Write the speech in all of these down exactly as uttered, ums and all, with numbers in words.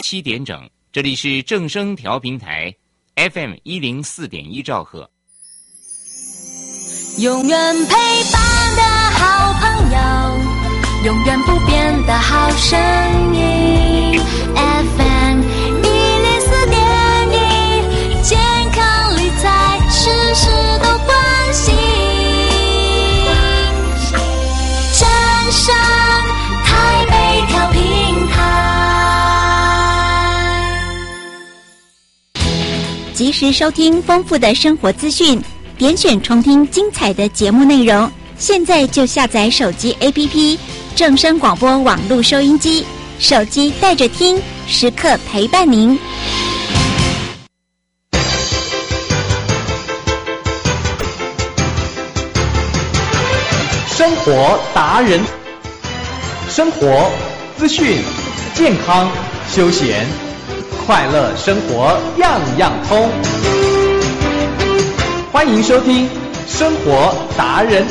七点整，这里是正声调频台 F M 一零四点一兆赫。 永远陪伴的好朋友，永远不变的好声音 F M 一零四点一，健康理财事事都关心。正声台北调频台， 及时收听丰富的生活资讯，点选重听精彩的节目内容。现在就下载手机 A P P 正声广播网络收音机，手机带着听，时刻陪伴您。 生活达人，生活资讯、健康、休闲、快乐生活样样通。欢迎收听生活达人。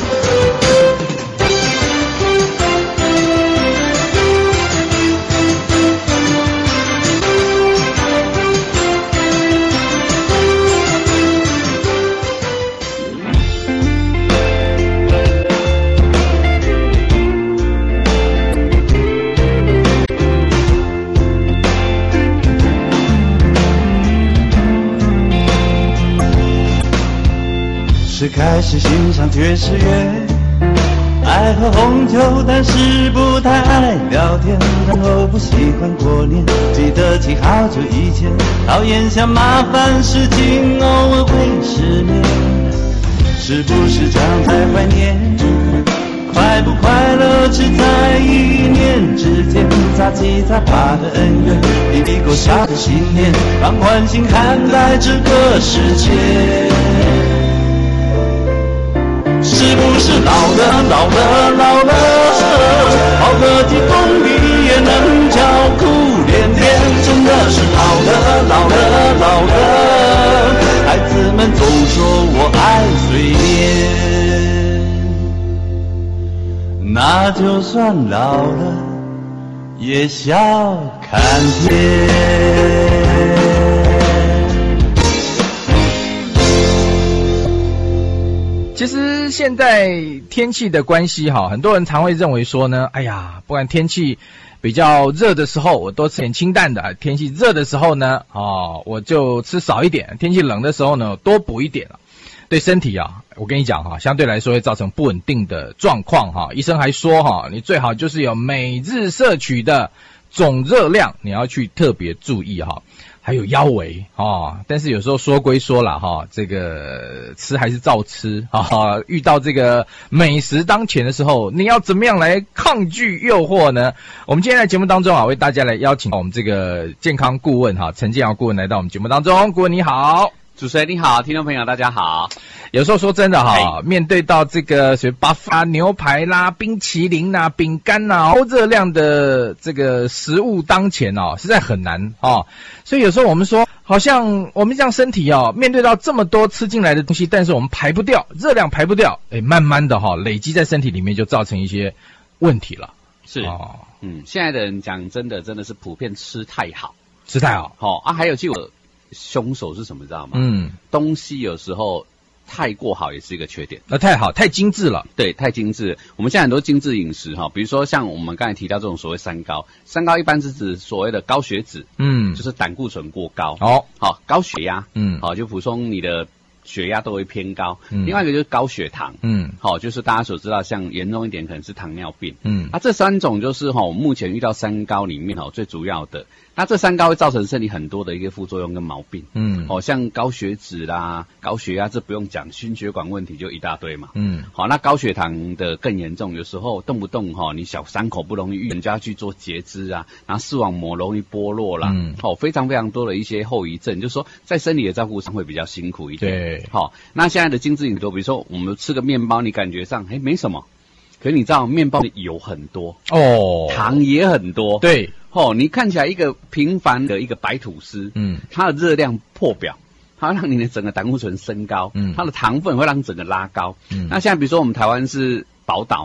是开始欣赏爵士乐，爱喝红酒，但是不太爱聊天，然后不喜欢过年，记得起好久以前，讨厌想麻烦事情，偶尔会失眠，是不是这样才怀念？快不快乐只在一念之间，杂七杂八的恩怨，一笔勾销的信念，放宽心看待这个世界。是不是老了老了老了，好个几公里也能叫苦连天，真的是老了老了老了，孩子们总说我爱随便，那就算老了也笑看天。 其实现在天气的关系哈，很多人常会认为说呢，哎呀，不管天气比较热的时候，我多吃点清淡的；天气热的时候呢，哦，我就吃少一点；天气冷的时候呢，多补一点。对身体啊，我跟你讲哈，相对来说会造成不稳定的状况哈。医生还说哈，你最好就是有每日摄取的总热量，你要去特别注意哈。还有腰围哦，但是有时候说归说啦哈，这个吃还是照吃啊。遇到这个美食当前的时候，你要怎么样来抗拒诱惑呢？我们今天在节目当中啊，为大家来邀请我们这个健康顾问哈，陈建尧顾问来到我们节目当中。顾问你好。 主持人你好，听众朋友大家好。 有时候说真的哈，面对到这个什么巴法牛排啦、冰淇淋啦、饼干啦，高热量的这个食物当前哦，实在很难哦。所以有时候我们说，好像我们这样身体哦，面对到这么多吃进来的东西，但是我们排不掉，热量排不掉，哎，慢慢的哈、哦，累积在身体里面就造成一些问题了。 是哦，嗯，现在的人讲真的，真的是普遍吃太好， 吃太好。 好、哦、啊，还有就有凶手是什么，知道吗？嗯，东西有时候太过好也是一个缺点。 那太好，太精致了。 对，太精致。我们现在很多精致饮食哈，比如说像我们刚才提到这种所谓三高，三高一般是指所谓的高血脂，嗯，就是胆固醇过高。哦，好，高血压，嗯，好，就补充你的血压都会偏高。嗯，另外一个就是高血糖，嗯，好，就是大家所知道，像严重一点可能是糖尿病。嗯，啊，这三种就是哈，我们目前遇到三高里面哈最主要的。那这三高会造成身体很多的一个副作用跟毛病，嗯，哦，像高血脂啦、高血压，这不用讲，心血管问题就一大堆嘛，嗯，好，那高血糖的更严重，有时候动不动哈、哦，你小伤口不容易愈，人家去做截肢啊，然后视网膜容易剥落啦，嗯，好、哦，非常非常多的一些后遗症，就是说在身体的照顾上会比较辛苦一点，对，好、哦，那现在的精致饮食，比如说我们吃个面包，你感觉上哎没什么。可是你知道面包的油很多哦，糖也很多，对，哦，你看起来一个平凡的一个白吐司，嗯，它的热量破表，它让你的整个胆固醇升高，嗯，它的糖分会让整个拉高，嗯，那现在比如说我们台湾是宝岛嘛，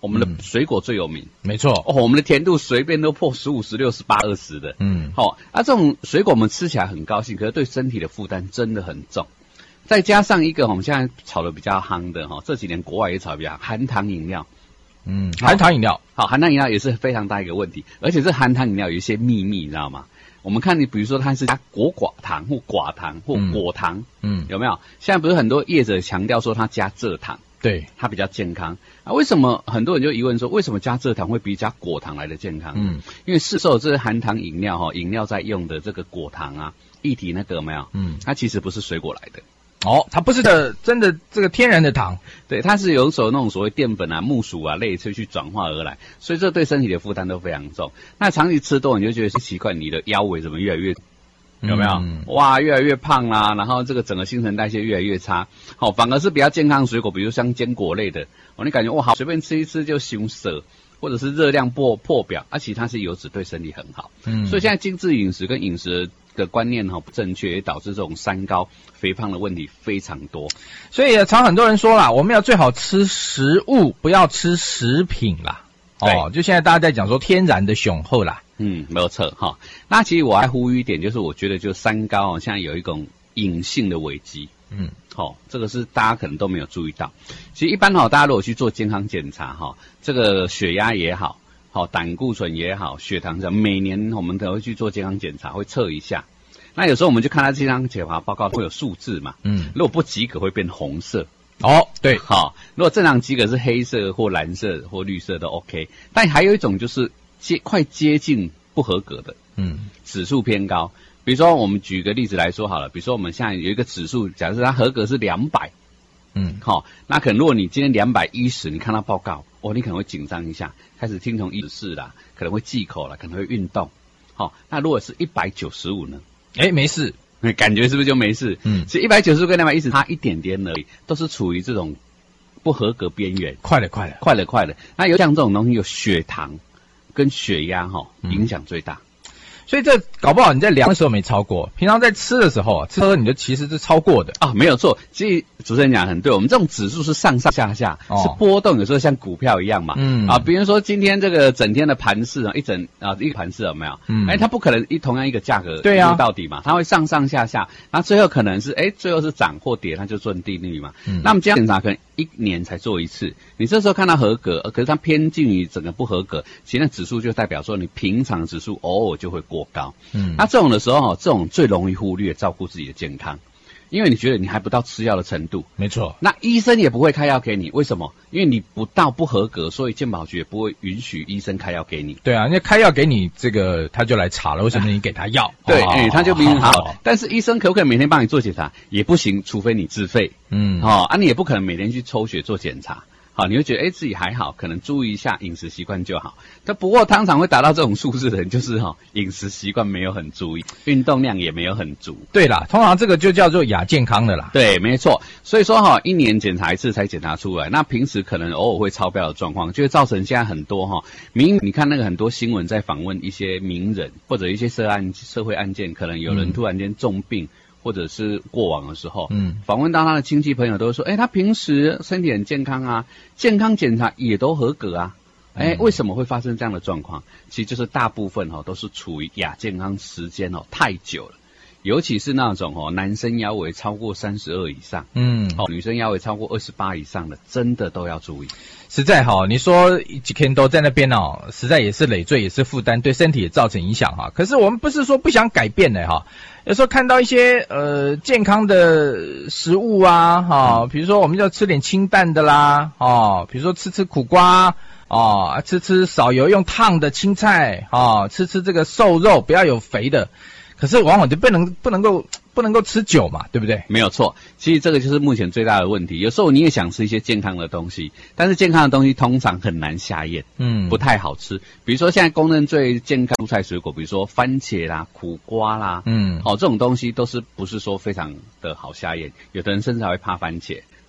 我们的水果最有名， 没错哦，我们的甜度随便都破十五、十六、十八、二十的，嗯，好、哦，啊，这种水果我们吃起来很高兴，可是对身体的负担真的很重。再加上一个我们现在炒的比较夯的哈，这几年国外也炒得比较含糖饮料， 嗯，含糖饮料， 好，含糖饮料也是非常大一个问题，而且这含糖饮料有一些秘密，你知道吗？我们看你，比如说它是加果寡糖或寡糖或果糖，嗯，有没有？现在不是很多业者强调说它加蔗糖。 对， 它比较健康啊？为什么很多人就疑问说，为什么加蔗糖会比加果糖来的健康？嗯，因为市售这些含糖饮料哈，饮料在用的这个果糖啊，液体那个有没有？嗯，它其实不是水果来的。 哦，它不是的，真的这个天然的糖， 对，它是有所那种所谓淀粉啊、木薯啊类去去转化而来，所以这对身体的负担都非常重。那长期吃多，你就觉得是奇怪，你的腰围怎么越来越？有没有、嗯、哇越来越胖啦、啊、然后这个整个新陈代谢越来越差，好、哦、反而是比较健康的水果，比如像坚果类的哦，你感觉哇好随便吃一吃就凶涩，或者是热量破破表，而、啊、其实它是油脂对身体很好，嗯，所以现在精致饮食跟饮食的观念哈、哦、不正确，也导致这种三高肥胖的问题非常多。 所以常很多人说啦，我们要最好吃食物，不要吃食品啦。哦，就现在大家在讲说天然的雄厚啦。 嗯，没有错哈。那其实我还呼吁一点，就是我觉得就三高哦，现在有一种隐性的危机。嗯，好、哦，这个是大家可能都没有注意到。其实一般哈、哦，大家如果去做健康检查哈、哦，这个血压也好，好、哦、胆固醇也好，血糖这样，每年我们都会去做健康检查，会测一下。那有时候我们就看他健康检查报告会有数字嘛。嗯，如果不及格会变红色。 哦，对， 好、哦，如果正常及格是黑色或蓝色或绿色都 OK， 但还有一种就是接快接近不合格的，嗯，指数偏高。比如说我们举个例子来说好了，比如说我们现在有一个指数，假设它合格是两百，嗯，好、哦，那可能如果你今天两百一十，你看到报告，哦，你可能会紧张一下，开始听从指示啦，可能会忌口啦，可能会运动，好、哦，那如果是一百九十五呢？ 哎，没事。 感觉是不是就没事？嗯，其实一百九十跟两百一十差一点点而已，都是处于这种不合格边缘。 快了，快了， 快了，快了。那有像这种东西，有血糖跟血压哈、哦，影响最大。 嗯，所以这搞不好你在量的时候没超过，平常在吃的时候啊，吃的你就其实是超过的啊，没有错。其实主持人讲很对，我们这种指数是上上下下，哦、是波动，有时候像股票一样嘛。嗯啊，比如说今天这个整天的盘势啊，一整啊一个盘势有没有？嗯，哎，它不可能一同样一个价格对啊到底嘛，它会上上下下，然后最后可能是哎最后是涨或跌，它就做定律嘛。嗯，那么这样检查可能一年才做一次，你这时候看到合格，可是它偏近于整个不合格，其实那指数就代表说你平常指数偶尔就会过高。嗯，那这种的时候，这种最容易忽略照顾自己的健康，因为你觉得你还不到吃药的程度。 没错， 那医生也不会开药给你，为什么？因为你不到不合格，所以健保局也不会允许医生开药给你。 对啊，那开药给你，这个他就来查了，为什么你给他药？ 对，哎、哦，他就明明好，好，好，但是医生可不可以每天帮你做检查？也不行，除非你自费。嗯，哦，啊，你也不可能每天去抽血做检查。好，你会觉得哎自己还好，可能注意一下饮食习惯就好。但不过通常会达到这种数字的人，就是哈、哦、饮食习惯没有很注意，运动量也没有很足。 对啦，通常这个就叫做亚健康的啦。 对，没错。所以说哈、哦，一年检查一次才检查出来，那平时可能偶尔会超标的状况，就会造成现在很多哈、哦、名，你看那个很多新闻在访问一些名人或者一些社案社会案件，可能有人突然间重病。嗯或者是过往的时候，嗯，访问到他的亲戚朋友都说，哎，他平时身体很健康啊，健康检查也都合格啊，哎，为什么会发生这样的状况？其实就是大部分哦都是处于亚健康时间哦太久了，尤其是那种哦男生腰围超过三十二以上，嗯，哦女生腰围超过二十八以上的，真的都要注意。 实在哈，你说几天都在那边哦，实在也是累赘，也是负担，对身体也造成影响哈。可是我们不是说不想改变的哈，有时候看到一些呃健康的食物啊，哈，比如说我们要吃点清淡的啦，哦，比如说吃吃苦瓜，哦，吃吃少油用烫的青菜，哦，吃吃这个瘦肉，不要有肥的。可是往往就不能不能够不能够持久嘛，对不对？ 没有错，其实这个就是目前最大的问题。有时候你也想吃一些健康的东西，但是健康的东西通常很难下咽，嗯，不太好吃。比如说现在公认最健康蔬菜水果，比如说番茄啦、苦瓜啦，嗯，哦，这种东西都是不是说非常的好下咽，有的人甚至还会怕番茄。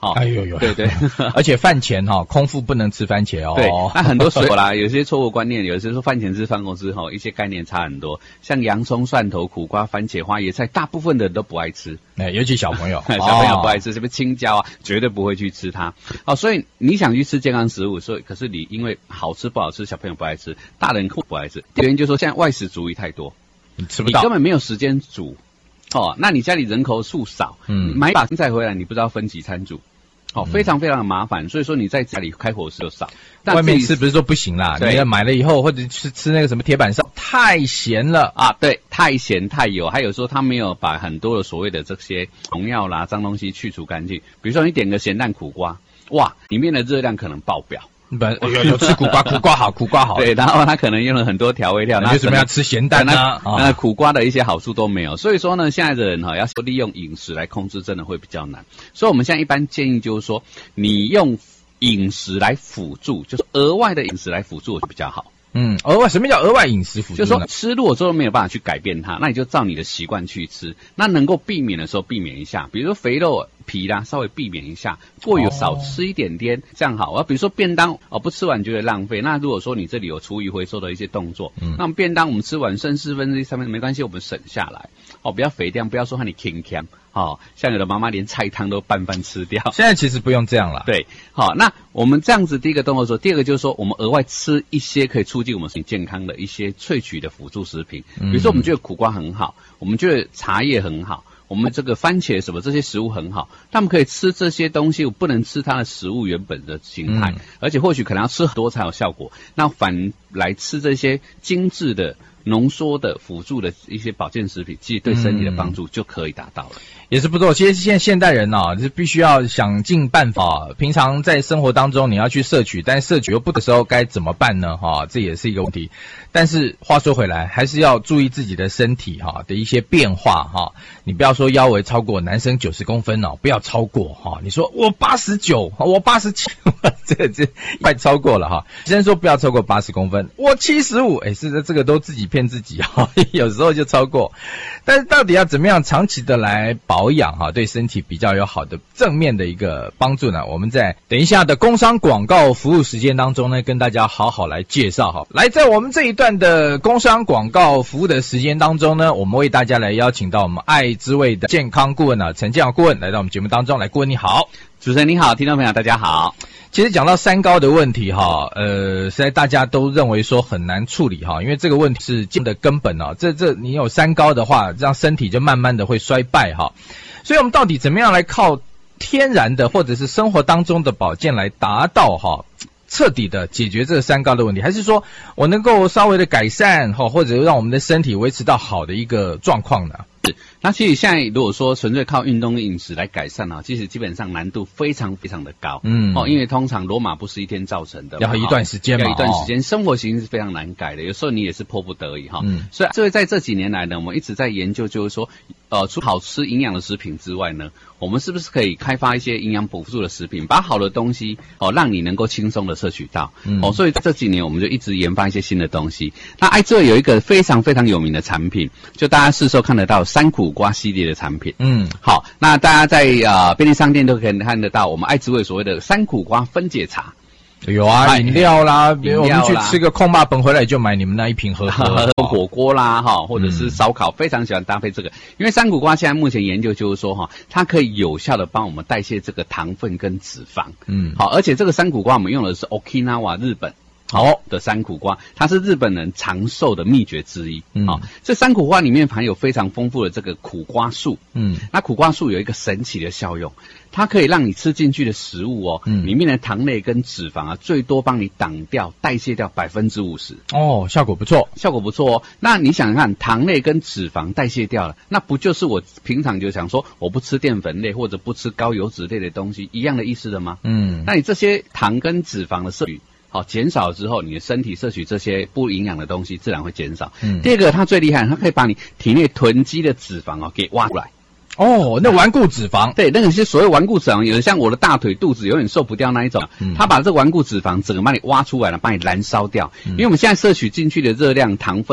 哦，哎呦呦， 对对， 而且饭前哈、哦，空腹不能吃番茄哦。 对，那很多水果啦，有些错误观念，有些说饭前吃饭后吃哈，一些概念差很多。像洋葱、蒜头、苦瓜、番茄、花椰菜，大部分的人都不爱吃， 哎，尤其小朋友， 小朋友不爱吃，什么青椒啊，绝对不会去吃它。哦，所以你想去吃健康食物，所以可是你因为好吃不好吃，小朋友不爱吃，大人不爱吃，原因就是说现在外食主义太多， 你吃不到， 你根本没有时间煮。哦，那你家里人口数少，嗯，买一把青菜回来，你不知道分几餐煮，哦，非常非常的麻烦。所以说你在家里开火时就少， 外面吃不是说不行啦，你买了以后或者吃吃那个什么铁板烧，太咸了啊，对，太咸太油，还有说他没有把很多的所谓的这些农药啦、脏东西去除干净。比如说你点个咸蛋苦瓜，哇，里面的热量可能爆表。 不有有吃苦瓜，苦瓜好，苦瓜好。 对，然后他可能用了很多调味料， 那为什么要吃咸蛋呢？ 那苦瓜的一些好处都没有，所以说呢，现在的人哈、哦、要利用饮食来控制，真的会比较难。所以我们现在一般建议就是说，你用饮食来辅助，就是额外的饮食来辅助就比较好。 嗯，额外什么叫额外饮食辅助呢？ 就是说吃，如果说没有办法去改变它，那你就照你的习惯去吃。那能够避免的时候避免一下，比如说肥肉皮啦，稍微避免一下，过油少吃一点点，这样好。啊，比如说便当哦，不吃完觉得浪费。那如果说你这里有厨余回收的一些动作，嗯，那么便当我们吃完剩四分之一、三分之一没关系，我们省下来哦，不要肥掉，不要说和你轻强。哦，像有的妈妈连菜汤都拌拌吃掉。 现在其实不用这样了。 对，好，那我们这样子第一个动作说，第二个就是说，我们额外吃一些可以促进我们身体健康的一些萃取的辅助食品，比如说我们觉得苦瓜很好，我们觉得茶叶很好，我们这个番茄什么这些食物很好，他们可以吃这些东西，我不能吃它的食物原本的形态，嗯、而且或许可能要吃很多才有效果。那反来吃这些精致的、浓缩的、辅助的一些保健食品，其实对身体的帮助就可以达到了。嗯也是不错，其实现在现代人啊，是必须要想尽办法。平常在生活当中你要去摄取，但摄取又不的时候该怎么办呢？哈，这也是一个问题。但是话说回来，还是要注意自己的身体哈的一些变化哈。你不要说腰围超过男生九十公分哦，不要超过哈。你说我八十九，我八十七，这这快超过了哈。先说不要超过八十公分，我七十五，哎，是的，这个都自己骗自己哈，有时候就超过。但是到底要怎么样长期的来保养哈，对身体比较有好的正面的一个帮助呢？我们在等一下的工商广告服务时间当中呢，跟大家好好来介绍哈。来，在我们这一段的工商广告服务的时间当中呢，我们为大家来邀请到我们爱之味的健康顾问啊，陈建豪顾问来到我们节目当中来。顾问你好。 主持人你好，听众朋友大家好。 其实讲到三高的问题哈，呃，实在大家都认为说很难处理哈，因为这个问题是健的根本啊。这这你有三高的话，这样身体就慢慢的会衰败哈。所以我们到底怎么样来靠天然的或者是生活当中的保健来达到哈彻底的解决这个三高的问题，还是说我能够稍微的改善哈，或者让我们的身体维持到好的一个状况呢？ 那其实现在如果说纯粹靠运动饮食来改善啊，其实基本上难度非常非常的高。嗯，哦，因为通常罗马不是一天造成的， 要一段时间嘛， 要一段时间，生活形式是非常难改的，有时候你也是迫不得已哈。嗯，所以这在这几年来呢，我们一直在研究，就是说，呃，除好吃营养的食品之外呢，我们是不是可以开发一些营养补助的食品，把好的东西哦，让你能够轻松的摄取到。嗯，哦，所以这几年我们就一直研发一些新的东西。那爱之味有一个非常非常有名的产品，就大家市售看得到山苦瓜系列的产品。嗯，好，那大家在呃便利商店都可以看得到我们爱之味所谓的山苦瓜分解茶。 有啊，饮料啦，比如我们去吃个控霸本回来就买你们那一瓶喝喝。 火锅啦哈，或者是烧烤，非常喜欢搭配这个，因为山苦瓜现在目前研究就是说哈，它可以有效的帮我们代谢这个糖分跟脂肪。嗯，好，而且这个山苦瓜我们用的是 Okinawa 日本。好的山苦瓜，它是日本人长寿的秘诀之一。嗯，好，这山苦瓜里面含有非常丰富的这个苦瓜素。嗯，那苦瓜素有一个神奇的效用，它可以让你吃进去的食物哦，嗯，里面的糖类跟脂肪啊，最多帮你挡掉、代谢掉百分之五十。 哦，效果不错， 效果不错哦。那你想想看，糖类跟脂肪代谢掉了，那不就是我平常就想说我不吃淀粉类或者不吃高油脂类的东西一样的意思的吗？嗯，那你这些糖跟脂肪的摄取。好，减少之后，你的身体摄取这些不营养的东西，自然会减少。嗯，第二个，它最厉害，它可以把你体内囤积的脂肪哦给挖出来。 哦，那顽固脂肪， 对，那个是所谓顽固脂肪，有的像我的大腿、肚子永远瘦不掉那一种，嗯，它把这顽固脂肪整个把你挖出来了，把你燃烧掉。嗯，因为我们现在摄取进去的热量、糖分。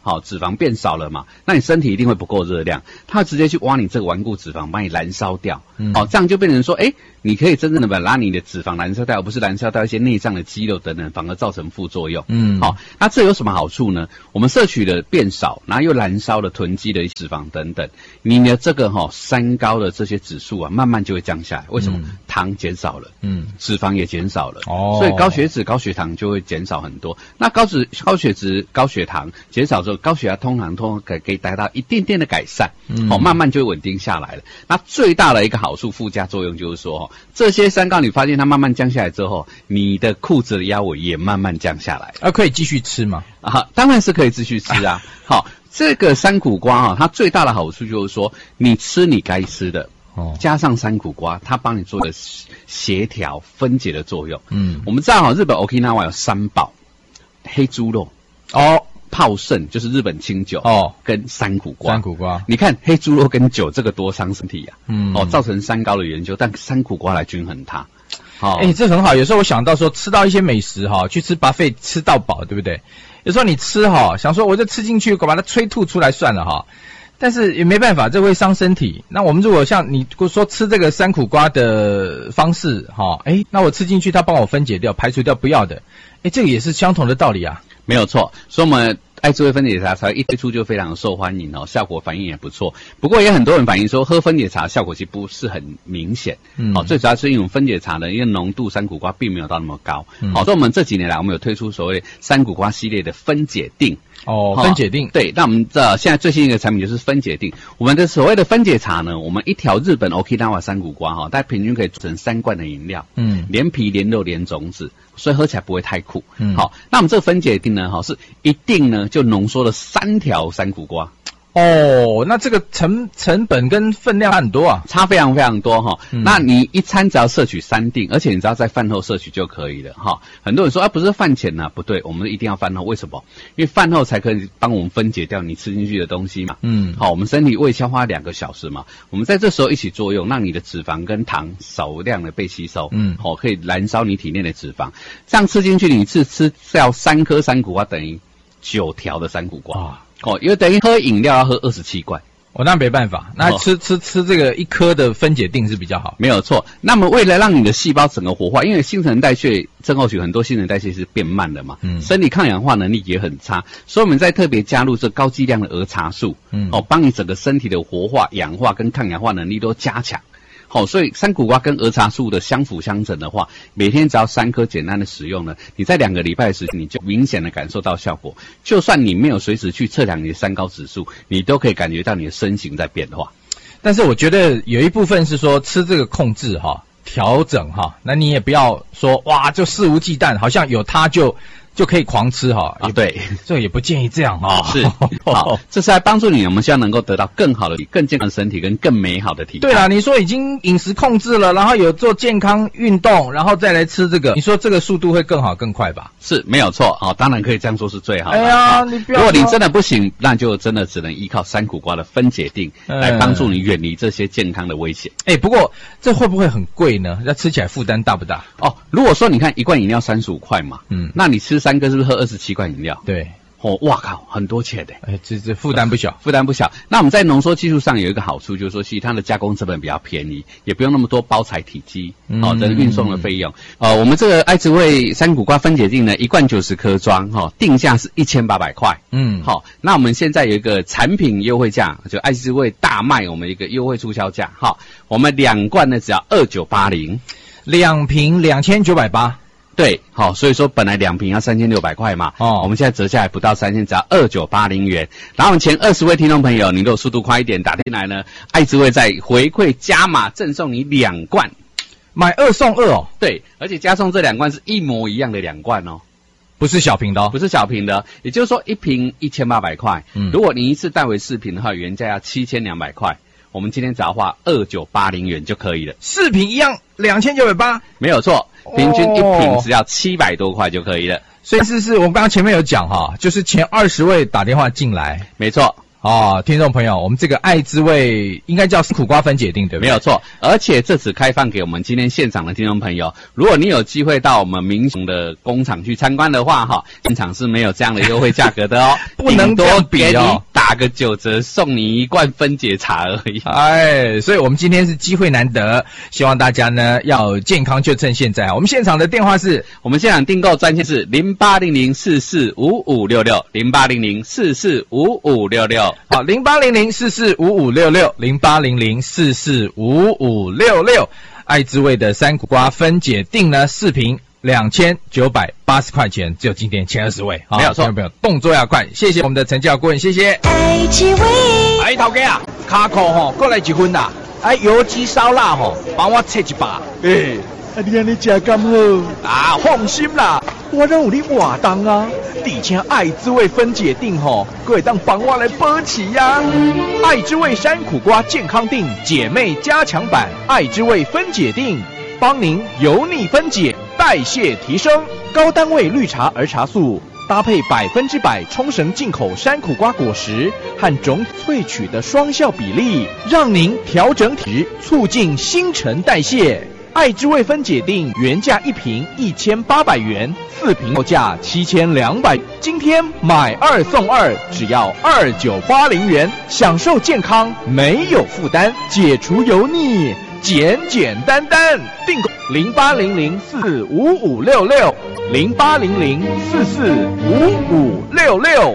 好，脂肪变少了嘛，那你身体一定会不够热量，它直接去挖你这个顽固脂肪，把你燃烧掉。嗯，好，这样就变成说，哎，你可以真正的把拉你的脂肪燃烧掉，而不是燃烧掉一些内脏的肌肉等等，反而造成副作用。嗯，好，那这有什么好处呢？我们摄取的变少，然后又燃烧了囤积的脂肪等等，你的这个哈、哦、三高的这些指数啊，慢慢就会降下来。为什么？嗯、糖减少了，嗯，脂肪也减少了，哦，所以高血脂、高血糖就会减少很多。那高脂、高血脂、高血糖减少之后，高血压通常通可可以达到一点点的改善，嗯，哦，慢慢就会稳定下来了。那最大的一个好处、附加作用就是说，哦，这些三高你发现它慢慢降下来之后，你的裤子的腰围也慢慢降下来。 啊，可以继续吃吗？ 啊，当然是可以继续吃啊。好，这个山苦瓜啊，它最大的好处就是说，你吃你该吃的。哦，加上山苦瓜，它帮你做的协调分解的作用。嗯，我们知道哈，日本 Okinawa 有三宝，黑猪肉哦，泡盛就是日本清酒哦，跟山苦瓜。 山苦瓜， 你看黑猪肉跟酒这个多伤身体呀，啊。嗯，哦，造成三高的研究，但山苦瓜来均衡它。 好，哎，这很好。有时候我想到说，吃到一些美食哈，去吃 buffet 吃到饱，对不对？有时候你吃哈，想说我就吃进去，把它催吐出来算了哈。但是也没办法，这会伤身体。那我们如果像你说吃这个山苦瓜的方式，哈，哎，那我吃进去，它帮我分解掉、排除掉不要的，哎，这个也是相同的道理啊。 没有错，所以我们爱滋味分解茶才一推出就非常受欢迎哦，效果反应也不错。不过也很多人反映说，喝分解茶效果其实不是很明显。嗯，好，最主要是因为分解茶呢，因为浓度山苦瓜并没有到那么高。嗯，好，所以我们这几年来，我们有推出所谓山苦瓜系列的分解定。 哦，分解定， 对，那我们这现在最新一个产品就是分解定。我们的所谓的分解茶呢，我们一条日本 Okinawa 山苦瓜哈，它平均可以做成三罐的饮料，嗯，连皮连肉连种子，所以喝起来不会太苦。嗯，好，那我们这个分解定呢，哈，是一定呢就浓缩了三条山苦瓜。 哦，那这个成成本跟分量很多啊， 差非常非常多哈。嗯，那你一餐只要摄取三锭，而且你只要在饭后摄取就可以了哈。很多人说啊，不是饭前啊，不对，我们一定要饭后，为什么？因为饭后才可以帮我们分解掉你吃进去的东西嘛。嗯，好，我们身体胃消化两个小时嘛，我们在这时候一起作用，让你的脂肪跟糖少量的被吸收，嗯，好，可以燃烧你体内的脂肪。这样吃进去，你一次吃掉三颗山苦瓜，等于九条的山苦瓜。啊，哦，因为等于喝饮料要喝二十七罐， 哦，那没办法，那吃、哦、吃吃这个一颗的分解定是比较好， 没有错。那么为了让你的细胞整个活化，因为新陈代谢症候群很多新陈代谢是变慢的嘛，嗯，身体抗氧化能力也很差，所以我们在特别加入这高剂量的儿茶素，嗯，哦，帮你整个身体的活化、氧化跟抗氧化能力都加强。好，所以山苦瓜跟儿茶素的相辅相成的话，每天只要三颗简单的使用呢，你在两个礼拜时，你就明显的感受到效果。就算你没有随时去测量你的三高指数，你都可以感觉到你的身形在变化。 但是我觉得有一部分是说吃这个控制哈，调整哈，那你也不要说哇就肆无忌惮，好像有它就。就可以狂吃哈， 啊，对， 这个也不建议这样啊。 是，好，这是来帮助你，我们希望能够得到更好的、更健康的身体跟更美好的体态。 对啦，你说已经饮食控制了，然后有做健康运动，然后再来吃这个，你说这个速度会更好更快吧？ 是，没有错啊，当然可以这样说是最好的。 哎呀，你不要， 如果你真的不行，那就真的只能依靠山苦瓜的分解定来帮助你远离这些健康的危险。 哎，不过这会不会很贵呢？那吃起来负担大不大？ 哦，如果说你看一罐饮料三十五块嘛，嗯，那你吃三个是不是喝二十七罐饮料？ 对， 哦，哇靠，很多钱的， 哎，这这负担不小， 负担不小。那我们在浓缩技术上有一个好处，就是说，其实它的加工成本比较便宜，也不用那么多包材体积，好，的运送的费用。呃，我们这个爱滋味山苦瓜分解定呢，一罐九十颗装，哈，定价是一千八百块。嗯，好，那我们现在有一个产品优惠价，就爱滋味大卖，我们一个优惠促销价，哈，我们两罐呢只要二九八零， 两瓶两千九百八。 对，好，所以说本来两瓶要三千六百块嘛，哦，我们现在折下来不到三千，只要二九八零元。然后我们前二十位听众朋友，你如果速度快一点打进来呢，爱滋味再回馈加码赠送你两罐， 买二送二哦。 对，而且加送这两罐是一模一样的两罐哦， 不是小瓶的哦， 不是小瓶的，也就是说一瓶一千八百块，嗯，如果你一次带回四瓶的话，原价要七千两百块。我们今天只要花二九八零元就可以了， 四瓶一样两千九百八， 没有错，平均一瓶只要七百多块就可以了。 所以是是我们刚刚前面有讲哈，就是前二十位打电话进来， 没错。 哦，听众朋友，我们这个爱之味应该叫苦瓜分解定，对不对？ 没有错，而且这次开放给我们今天现场的听众朋友，如果你有机会到我们民雄的工厂去参观的话，哈，现场是没有这样的优惠价格的哦， 不能多比哦， 打个九折，送你一罐分解茶而已。 哎，所以我们今天是机会难得，希望大家呢要健康就趁现在。我们现场的电话是， 我们现场订购专线是零八零零四四五五六六零八零零四四五五六六。 好，零八零零四四五五六六零八零零四四五五六六。爱之味的山苦瓜分解定呢，四瓶两千九百八十块钱，只有今天前二十位， 没有错， 没有动作要快，谢谢我们的陈教顾问，谢谢。 爱之味， 哎，头家啊，卡扣吼，过来一份啦，哎，油鸡烧腊吼，帮我切一把， 哎。啊，你安尼食咁好啊？放心啦， 我让有你活动啊！而且爱之味分解定吼，佫会当帮我来保持呀、啊。 爱之味山苦瓜健康定姐妹加强版，爱之味分解定，帮您油腻分解，代谢提升，高单位绿茶儿茶素。搭配百分之百冲绳进口山苦瓜果实和种萃取的双效比例，让您调整体质，促进新陈代谢。爱之味分解定原价一瓶一千八百元，四瓶售价七千两百，今天买二送二，只要二九八零元，享受健康没有负担，解除油腻，简简单单。订购零八零零四五五六六零八零零四四五五六六。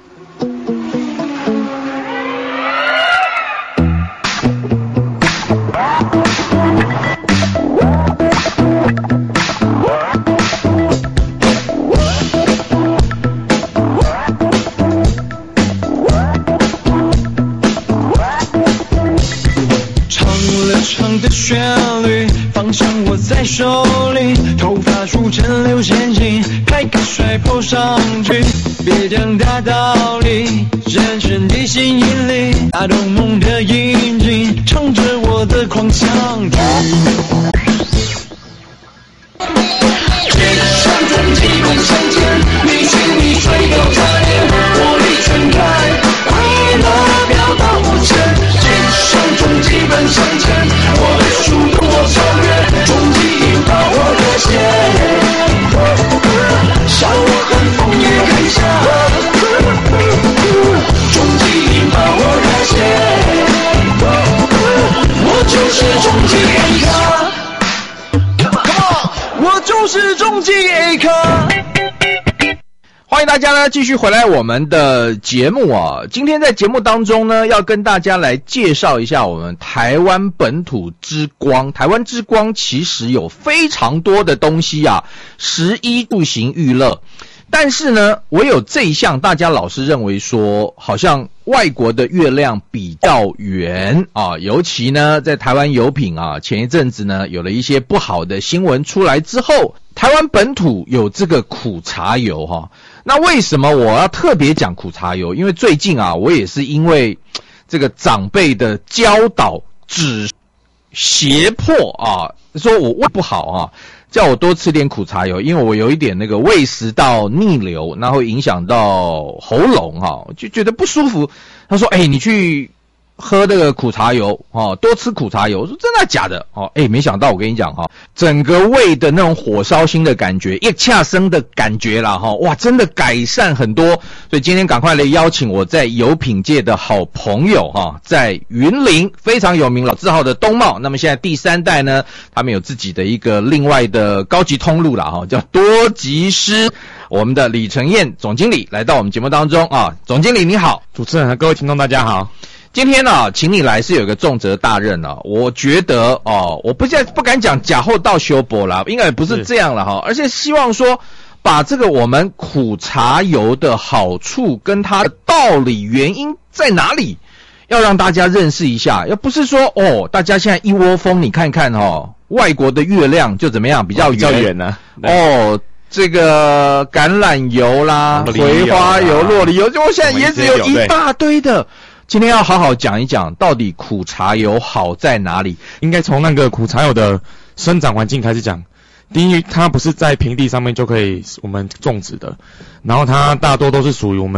的旋律，方向握在手里，头发梳成流线型，开个甩跑上去，别讲大道理，人生地心引力，打动梦的引擎，唱着我的狂想曲。天上中基本向前，你心里水流着脸，活力全开，快乐飙到无限。天上中基本向前，我的速度我超越，终极引爆我的血，笑我很疯也很傻，终极引爆我的血，我就是终极 A 咖，我就是终极 A 咖。 欢迎大家呢继续回来我们的节目啊！今天在节目当中呢，要跟大家来介绍一下我们台湾本土之光。台湾之光其实有非常多的东西啊，食衣住行娱乐。但是呢，唯有这一项大家老是认为说，好像外国的月亮比较圆啊，尤其呢在台湾油品啊，前一阵子呢有了一些不好的新闻出来之后，台湾本土有这个苦茶油哈、啊。那为什么我要特别讲苦茶油？因为最近啊，我也是因为这个长辈的教导、指胁迫啊，说我胃不好啊，叫我多吃点苦茶油，因为我有一点那个胃食道逆流，那会影响到喉咙哈、啊，就觉得不舒服。他说：“哎、欸，你去喝这个苦茶油哦，多吃苦茶油。”我说：“真的假的？”哦，哎，没想到我跟你讲哈，整个胃的那种火烧心的感觉，一恰生的感觉啦哈，哇，真的改善很多。所以今天赶快来邀请我在油品界的好朋友哈，在云林非常有名老字号的东茂，那么现在第三代呢，他们有自己的一个另外的高级通路啦哈，叫多吉师。我们的李承彦总经理来到我们节目当中啊，总经理你好， 主持人和各位听众大家好。 今天呢、啊，请你来是有一个重责大任啊，我觉得哦，我不不敢讲假后到修博啦，应该也不是这样了哈，而且希望说把这个我们苦茶油的好处跟它的道理原因在哪里，要让大家认识一下，要不是说哦，大家现在一窝蜂，你看看哦，外国的月亮就怎么样，比较远，比较远呢、 啊，哦。这个橄榄油啦、葵花油、洛梨油，就我现在也只有一大堆的。今天要好好讲一讲，到底苦茶油好在哪里？ 应该从那个苦茶油的生长环境开始讲。第一，它不是在平地上面就可以我们种植的，然后它大多都是属于我们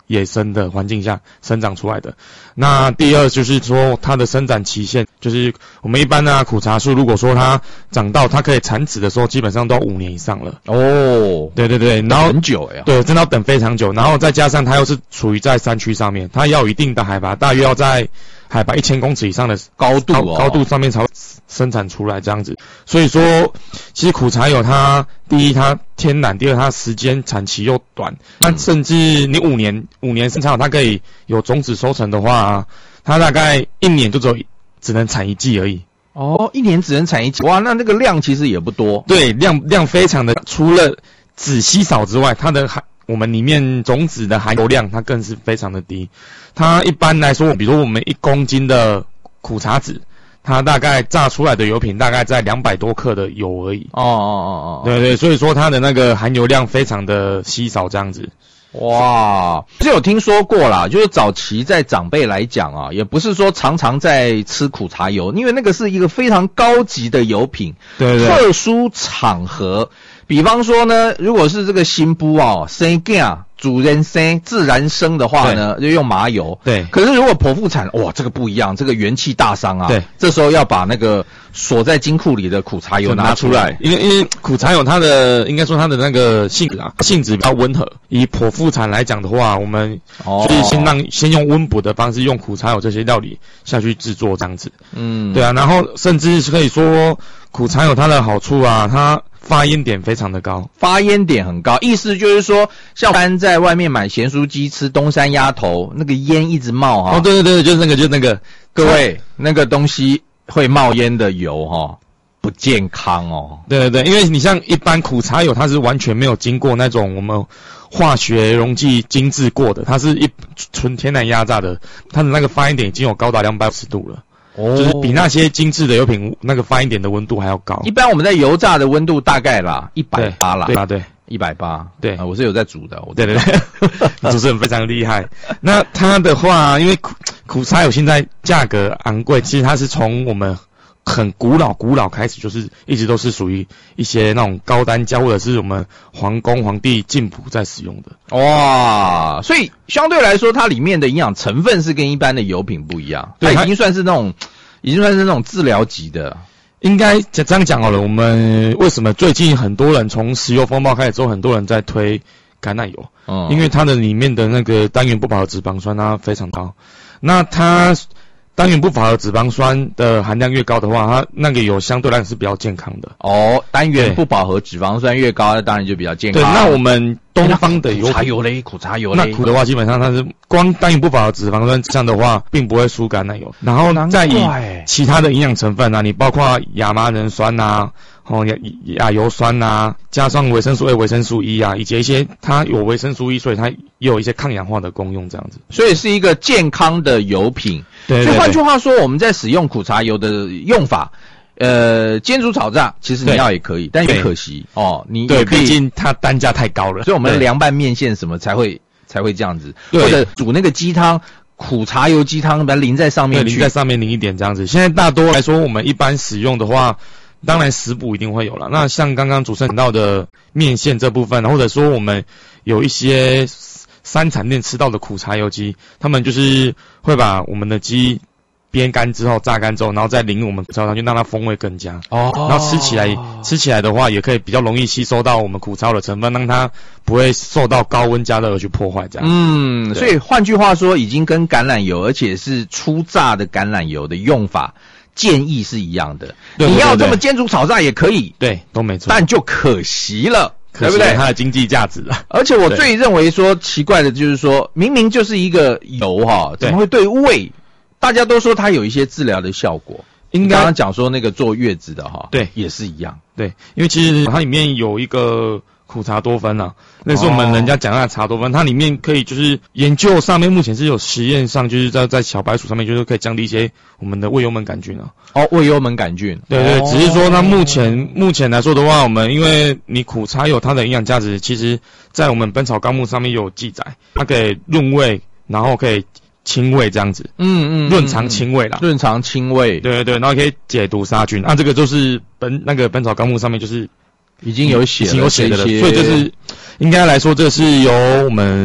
野生的环境下生长出来的。那第二就是说它的生长期限，就是我们一般呢苦茶树如果说它长到它可以产籽的时候，基本上都要五年以上了。 哦， 对对对，然后很久呀。 对，真的要等非常久，然后再加上它又是处于在山区上面，它要有一定的海拔，大约要在海拔一千公尺以上的高度、哦、 高度上面才会生产出来这样子。所以说，其实苦茶油它第一它天然，第二它时间产期又短，那、嗯、甚至你五年五年生产好，它可以有种子收成的话，它大概一年就只有只能产一季而已。 哦，一年只能产一季，哇，那那个量其实也不多。 对，量量非常的，除了籽稀少之外，它的含我们里面种子的含油量它更是非常的低。它一般来说，比如说我们一公斤的苦茶籽，它大概榨出来的油品大概在两百多克的油而已。 哦哦哦哦， 对对，所以说它的那个含油量非常的稀少，这样子。 哇，是有听说过啦，就是早期在长辈来讲啊，也不是说常常在吃苦茶油，因为那个是一个非常高级的油品， 对对， 特殊场合，比方说呢，如果是这个新妇哦，生囝主人生自然生的话呢，就用麻油。 对， 可是如果剖腹产，哇，这个不一样，这个元气大伤啊。 对， 这时候要把那个锁在金库里的苦茶油拿出来， 因为因为苦茶油它的应该说它的那个性质啊，性质比较温和。以剖腹产来讲的话，我们就是先让、哦、先用温补的方式，用苦茶油这些料理下去制作这样子。嗯，对啊，然后甚至是可以说苦茶油它的好处啊，它发烟点非常的高， 发烟点很高，意思就是说，像般在外面买咸酥鸡吃东山鸭头，那个烟一直冒哈。 哦，对对对，就是那个，就是那个， 各位，那个东西会冒烟的油哈，不健康哦。 对对对，因为你像一般苦茶油，它是完全没有经过那种我们化学溶剂精制过的，它是一纯天然压榨的，它的那个发烟点已经有高达两百五十度了。哦，就是比那些精致的油品那个发烟点的温度还要高。 一般我们在油炸的温度大概啦一百八啦， 对啊，对， 一百八， 对、 啊，我是有在煮的，我对对对，主持人非常厉害。那它的话，因为苦苦茶油现在价格昂贵，其实它是从我们很古老古老开始，就是一直都是属于一些那种高单价或者是我们皇宫皇帝进补在使用的。 哇，所以相对来说，它里面的营养成分是跟一般的油品不一样，它已经算是那种，已经算是那种治疗级的。 应该这样讲好了，我们为什么最近很多人从石油风暴开始之后，很多人在推橄榄油？嗯，因为它的里面的那个单元不饱和脂肪酸它非常高，那它单元不饱和脂肪酸的含量越高的话，它那个油相对来讲是比较健康的。 哦，单元不饱和脂肪酸越高，那当然就比较健康。 对，那我们东方的油苦茶油嘞，苦茶油嘞， 那苦的话，基本上它是光单元不饱和脂肪酸这样的话，并不会输橄榄油。然后再以其他的营养成分啊，你包括亚麻仁酸啊，哦亚亚油酸啊，加上维生素 A、维生素 E 啊，以及一些它有维生素 E， 所以它也有一些抗氧化的功用，这样子。 所以是一个健康的油品。 对， 所以换句话说，我们在使用苦茶油的用法，呃，煎煮炒炸，其实你要也可以，但也可惜哦，你对，毕竟它单价太高了， 所以我们凉拌面线什么才会才会这样子，或者煮那个鸡汤，苦茶油鸡汤，把它淋在上面去， 淋在上面淋一点这样子。现在大多来说，我们一般使用的话，当然食补一定会有了。那像刚刚主持人讲到的面线这部分，或者说我们有一些山产店吃到的苦茶油鸡，他们就是会把我们的鸡煸干之后、榨干之后，然后再淋我们苦茶油上去，让它风味更佳。哦，然后吃起来吃起来的话，也可以比较容易吸收到我们苦茶油的成分，让它不会受到高温加热而去破坏这样。 嗯，所以换句话说，已经跟橄榄油，而且是初榨的橄榄油的用法建议是一样的。 对对对对， 你要这么煎煮炒炸也可以， 对，都没错， 但就可惜了。 对不对？它的经济价值啊！ 而且我最认为说奇怪的就是说，明明就是一个油哈，怎么会对胃？大家都说它有一些治疗的效果。应该刚刚讲说那个坐月子的哈， 对， 也是一样。 对，因为其实它里面有一个苦茶多酚啊，那是我们人家讲的茶多酚，它里面可以就是研究上面目前是有实验上，就是在在小白鼠上面就是可以降低一些我们的胃幽门杆菌啊。 哦，胃幽门杆菌， 对对，哦、只是说它目前目前来说的话，我们因为你苦茶有它的营养价值，其实在我们本草纲目上面有记载，它可以润胃，然后可以清胃这样子， 嗯嗯， 润肠清胃啦， 润肠清胃， 对对对，然后可以解毒杀菌，啊，这个就是本那个本草纲目上面就是已经有写了， 已经有写的了，所以就是应该来说，这是由我们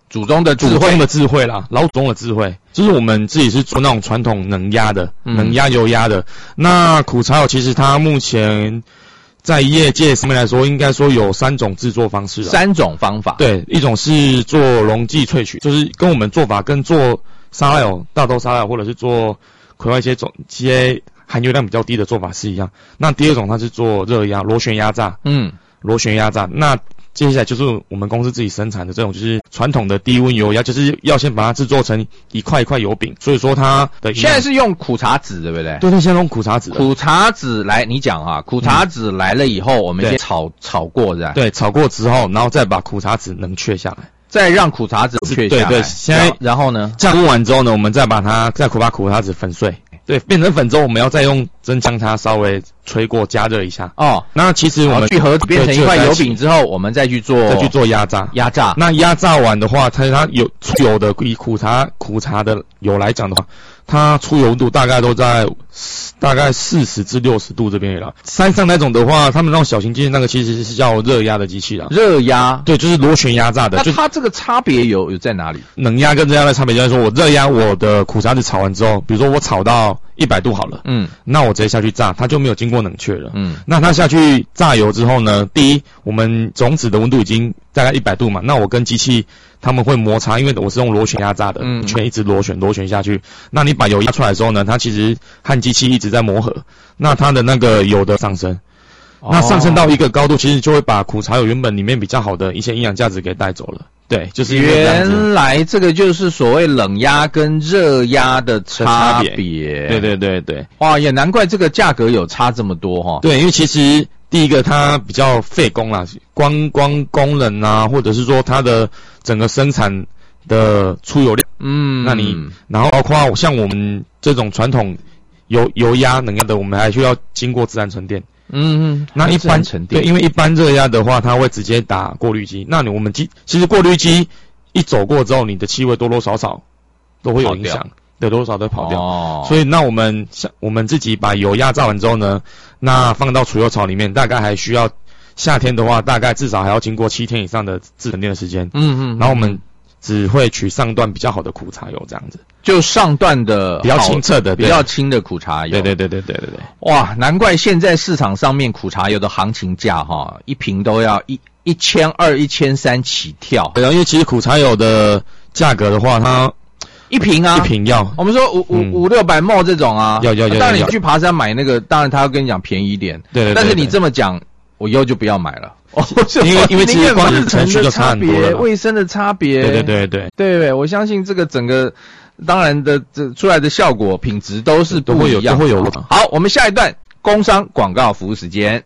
祖宗的智慧， 祖宗的智慧啦，老祖宗的智慧，就是我们自己是做那种传统冷压的，嗯、冷压油压的。那苦茶油其实它目前在业界上面来说，应该说有三种制作方式， 三种方法。 对，一种是做溶剂萃取，就是跟我们做法跟做沙拉油、大豆沙拉油或者是做葵花一些种些含油量比较低的做法是一样。那第二种它是做热压、螺旋压榨，嗯，螺旋压榨。那接下来就是我们公司自己生产的这种，就是传统的低温油压，就是要先把它制作成一块一块油饼，所以说它的现在是用苦茶籽，对不对？ 对对，现在用苦茶籽。 苦茶籽来，你讲啊，苦茶籽来了以后，嗯、我们先炒炒过，是吧？ 对，炒过之后，然后再把苦茶籽冷却下来， 再让苦茶籽却下来。 对对，现在然后呢， 这样焖完之后呢，我们再把它再把苦茶籽粉碎。对，变成粉之后，我们要再用蒸将它稍微吹过加热一下。哦，那其实我们聚合变成一块油饼之后，我们再去做再去做压榨。 压榨。 那压榨完的话，它它有出油的，以苦茶苦茶的油来讲的话，它出油度大概都在大概四十至六十度这边了。山上那种的话，他们那种小型机器那个其实是叫热压的机器啦。 热压， 对，就是螺旋压榨的。 那它这个差别有有在哪里？ 冷压跟热压的差别就是说，我热压我的苦茶籽炒完之后，比如说我炒到一百度好了，嗯，那我直接下去炸，它就没有经过冷却了，嗯，那它下去炸油之后呢，第一，我们种子的温度已经大概一百度嘛，那我跟机器他们会摩擦，因为我是用螺旋压榨的，嗯，圈一直螺旋螺旋下去，那你把油压出来之后呢，它其实和机器一直在磨合，那它的那个油的上升。那上升到一个高度，其实就会把苦茶油原本里面比较好的一些营养价值给带走了。对，就是原来这个就是所谓冷压跟热压的差别。 对对对对， 哇，也难怪这个价格有差这么多哈。 对，因为其实第一个它比较费工啦，光光工人啊，或者是说它的整个生产的出油量，嗯，那你然后包括像我们这种传统油油压冷压的，我们还需要经过自然沉淀。嗯嗯，那一般对，因为一般热压的话，它会直接打过滤机。那你我们机其实过滤机一走过之后，你的气味多多少少都会有影响，对，多多少少都跑掉。哦，所以那我们像我们自己把油压榨完之后呢，那放到储油槽里面，大概还需要夏天的话，大概至少还要经过七天以上的自沉淀的时间。嗯嗯，然后我们只会取上段比较好的苦茶油这样子。 就上段的比较清澈的， 比较轻的苦茶油。 对对对对对对对。 哇，难怪现在市场上面苦茶油的行情价哈，一瓶都要一一千二、一千三起跳。 对啊，因为其实苦茶油的价格的话，它一瓶啊， 一瓶要我们说五五五六百毫升这种啊， 要要要。 当然你去爬山买那个，当然他要跟你讲便宜一点。 对对对。 但是你这么讲，我以后就不要买了。哦， 因为因为其实光是程序就差很多了， 卫生的差别。 对对对对对对，我相信这个整个。当然的，这出来的效果品质都是不一样， 都会有，都会有。 好，我们下一段工商广告服务时间。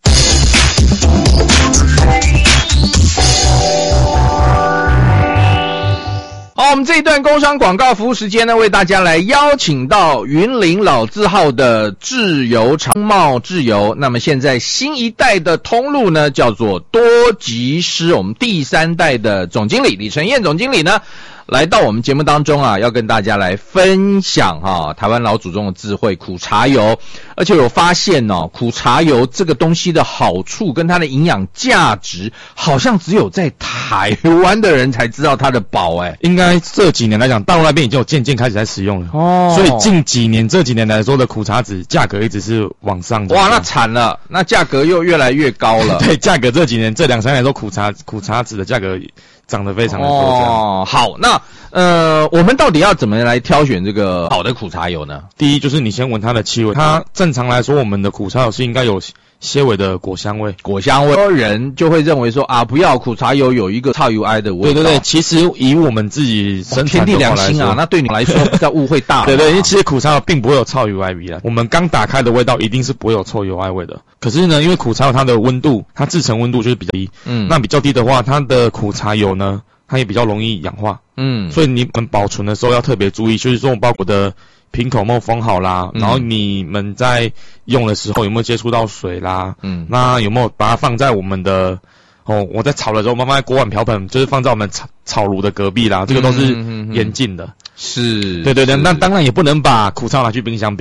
好，我们这一段工商广告服务时间呢，为大家来邀请到云林老字号的制油厂茂制油。那么现在新一代的通路呢，叫做多吉师。我们第三代的总经理李承彦总经理呢，来到我们节目当中啊，要跟大家来分享哈、啊、台湾老祖宗的智慧苦茶油。而且有发现哦，苦茶油这个东西的好处跟它的营养价值，好像只有在台湾的人才知道它的宝哎。 应该这几年来讲，大陆那边已经有渐渐开始在使用了哦。所以近几年这几年来说的苦茶籽价格一直是往上的。 哇，那惨了，那价格又越来越高了。 对，价格这几年这两三年来说，苦茶苦茶籽的价格涨得非常的多。 哦，好，那呃，我们到底要怎么来挑选这个好的苦茶油呢？ 第一就是你先闻它的气味，它正常来说，我们的苦茶油是应该有些微的果香味， 果香味。很多人就会认为说啊，不要苦茶油有一个臭油埃的味道。 对对对，其实以我们自己生产的话来说，天地良心啊，那对你来说比较误会大了。 对对，因为其实苦茶油并不会有臭油埃味的，我们刚打开的味道一定是不会有臭油埃味的。可是呢，因为苦茶油它的温度，它制成温度就是比较低，嗯，那比较低的话，它的苦茶油呢，它也比较容易氧化，嗯，所以你们保存的时候要特别注意，就是说包括的瓶口有没有封好啦，嗯，然后你们在用的时候有没有接触到水啦，嗯，那有没有把它放在我们的哦，我在炒的时候，放在锅碗瓢盆，就是放在我们炒炒炉的隔壁啦，这个都是严禁的。 是， 对对对，那当然也不能把苦茶拿去冰箱冰了。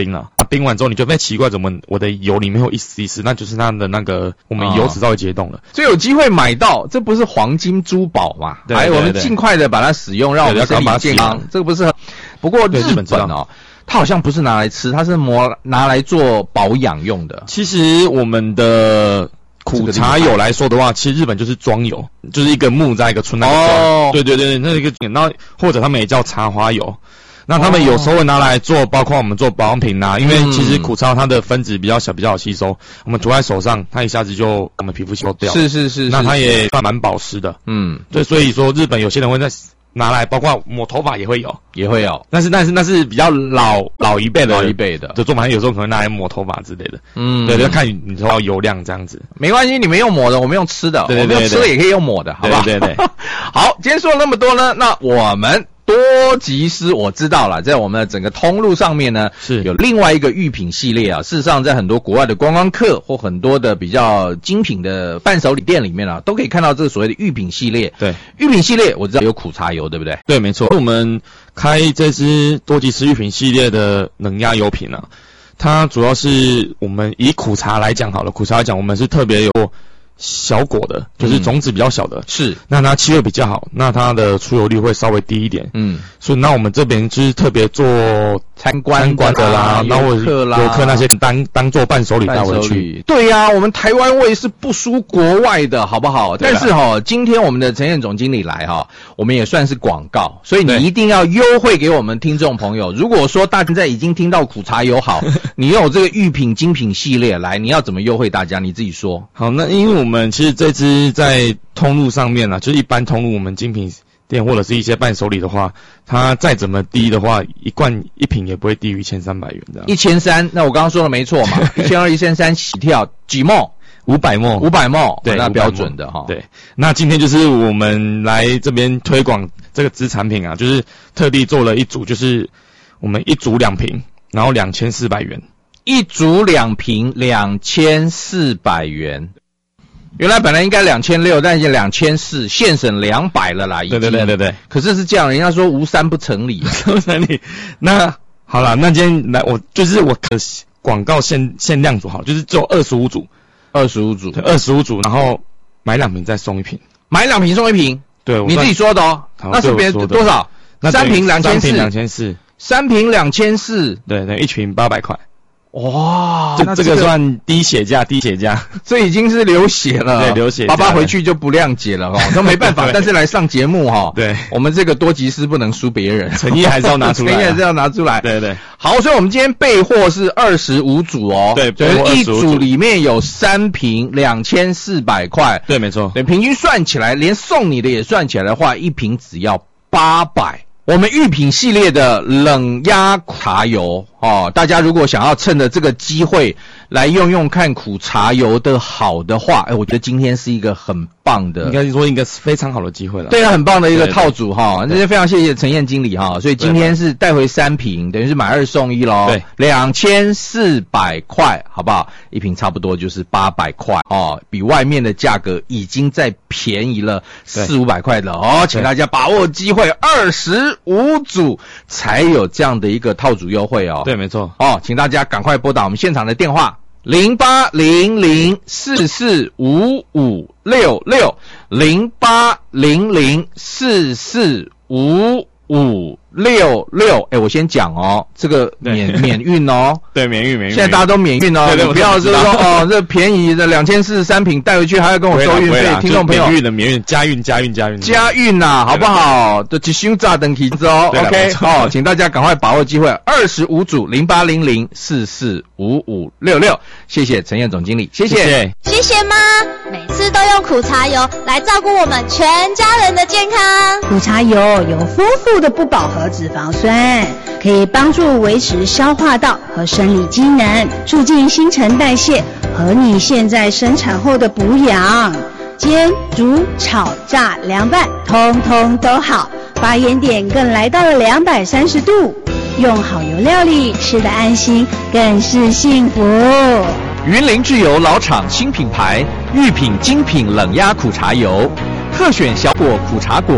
茶冰完之后，你就会奇怪，怎么我的油里面有一丝一丝，那就是它的那个我们油脂稍微结冻了。 所以有机会买到，这不是黄金珠宝嘛？对，哎，我们尽快的把它使用，让我们身体健康。这个不是很，不过日本哦，它好像不是拿来吃，它是磨拿来做保养用的。 其实我们的苦茶油来说的话，其实日本就是庄油，就是一个木在一个村那个庄。哦，对对对，那一个，然后或者他们也叫茶花油。那他们有时候会拿来做，包括我们做保养品啊，因为其实苦茶它的分子比较小，比较好吸收。我们涂在手上，它一下子就我们皮肤吸收掉。 是是 是, 是。 那它也算蛮保湿的。嗯，对，所以说日本有些人会在拿来，包括抹头发也会有， 也会有。 但是但是那是比较老老一辈的老一辈的的做法，有时候可能拿来抹头发之类的。嗯，对，要看你头发油量这样子。 没关系，你们用抹的，我们用吃的。对对 对, 对，我们用吃的也可以用抹的，好不好？ 对对对。 好，今天说了那么多呢，那我们。多吉斯我知道了，在我们的整个通路上面呢，是有另外一个御品系列啊。事实上，在很多国外的观光客或很多的比较精品的伴手礼店里面啊，都可以看到这个所谓的御品系列。 对， 御品系列我知道有苦茶油，对不对？ 对，没错。我们开这支多吉斯御品系列的冷压油品啊，它主要是我们以苦茶来讲好了，苦茶来讲，我们是特别有小果的，就是种子比较小的， 嗯、是， 那它气味比较好，那它的出油率会稍微低一点，嗯，所以那我们这边就是特别做参观参观的啦，然后游客啦， 游客那些当当做伴手礼带回去。 对呀、啊，我们台湾味是不输国外的，好不好？但是哈、哦，今天我们的陈彦总经理来哈、哦，我们也算是广告，所以你一定要优惠给我们听众朋友。如果说大家现在已经听到苦茶油好，你有这个御品精品系列来，你要怎么优惠大家？你自己说。 好，那因为我们其实这支在通路上面啊，就是一般通路我们精品店或者是一些伴手礼的话，它再怎么低的话，一罐一瓶也不会低于一千三百元这样。 一千三，那我刚刚说的没错嘛，一千二、一千三起跳，几毛？ 五百毛， 五百毛， 对， 那标准的哈。 对，那今天就是我们来这边推广这个支产品啊，就是特地做了一组，就是我们一组两瓶，然后两千四百元。 一组两瓶两千四百元，原来本来应该两千六，但是两千四，现省两百了啦，已经。 对对对对对。 可是是这样，人家说无三不成理， 不成理。那好了，那今天来我就是我可广告限限量组好，就是只有二十五组， 二十五组， 二十五组，然后买两瓶再送一瓶， 买两瓶送一瓶。 对， 你自己说的哦。那是别人多少？三瓶两千四， 三瓶两千四， 三瓶两千四。 对对，一瓶八百块。 哇， 这这个算低血价，低血价， 这已经是流血了。 对，流血。 爸爸回去就不谅解了哦，都没办法。但是来上节目哈、哦， 对， 我们这个多吉斯不能输别人， 诚意还是要拿出来、啊， 诚意还是要拿出来。 对对。 好，所以我们今天备货是二十五组哦， 对， 就是一组里面有三瓶，两千四百块。 对，没错。 对，平均算起来，连送你的也算起来的话，一瓶只要八百。我们御品系列的冷压茶油哦，大家如果想要趁着这个机会来用用看苦茶油的好的话，哎，我觉得今天是一个很棒的， 应该说一个非常好的机会了。 对啊，很棒的一个套组哈，这些非常谢谢陈彦经理哈，所以今天是带回三瓶，等于是买二送一咯。 对， 两千四百块，好不好？一瓶差不多就是八百块哦，比外面的价格已经再便宜了四五百块了哦，请大家把握机会，二十五组才有这样的一个套组优惠哦。 对，没错。 哦，请大家赶快拨打我们现场的电话零八零零四四五五六六零八零零四四五五六六。哎，我先讲哦，这个免免运哦， 对，免运免运。 现在大家都免运哦， 对对， 你不要就是说哦，这便宜的两千四十三瓶带回去还要跟我收运费，听众朋友。 免运的免运，加运加运加运加运呐，好不好？的几箱炸灯体子哦 ，OK， 哦，请大家赶快把握机会，二十五组零八零零四四五五六六。谢谢陈彦总经理，谢谢， 谢谢妈。每次都用苦茶油来照顾我们全家人的健康。 苦茶油有丰富的不饱和脂肪酸，可以帮助维持消化道和生理机能，促进新陈代谢和你现在生产后的补养。煎、煮、炒、炸、凉拌，通通都好，发炎点更来到了两百三十度。用好油料理，吃得安心，更是幸福。 云林具有老厂新品牌御品精品冷压苦茶油，特选小果苦茶果，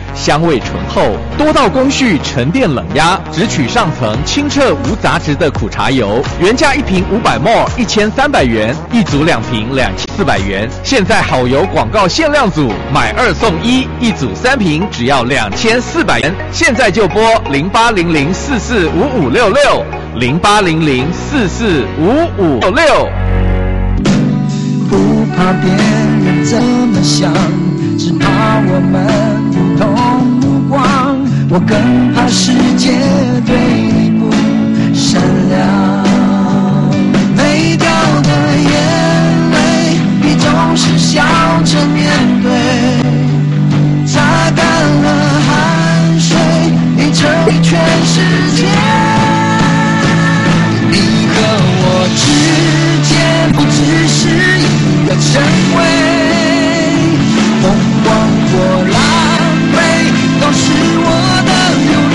香味醇厚，多道工序沉淀冷压，只取上层清澈无杂质的苦茶油。原价一瓶五百 ml 一千三百元，一组两瓶两千四百元。现在好油广告限量组，买二送一，一组三瓶只要两千四百元。现在就拨零八零零四四五五六六零八零零四四五五六六。 不怕别人怎么想，只怕我们不同目光。我更怕世界对你不善良。没掉的眼泪，你总是笑着面对。擦干了汗水，你遮蔽全世界。你和我之间不只是一个称谓，风光或狼狈都是我的流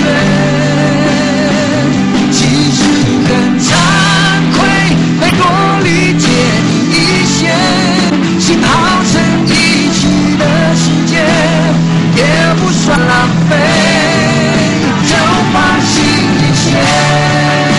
泪。其实很惭愧，没多理解你一些，幸好曾一起的时间也不算浪费，就放心一些。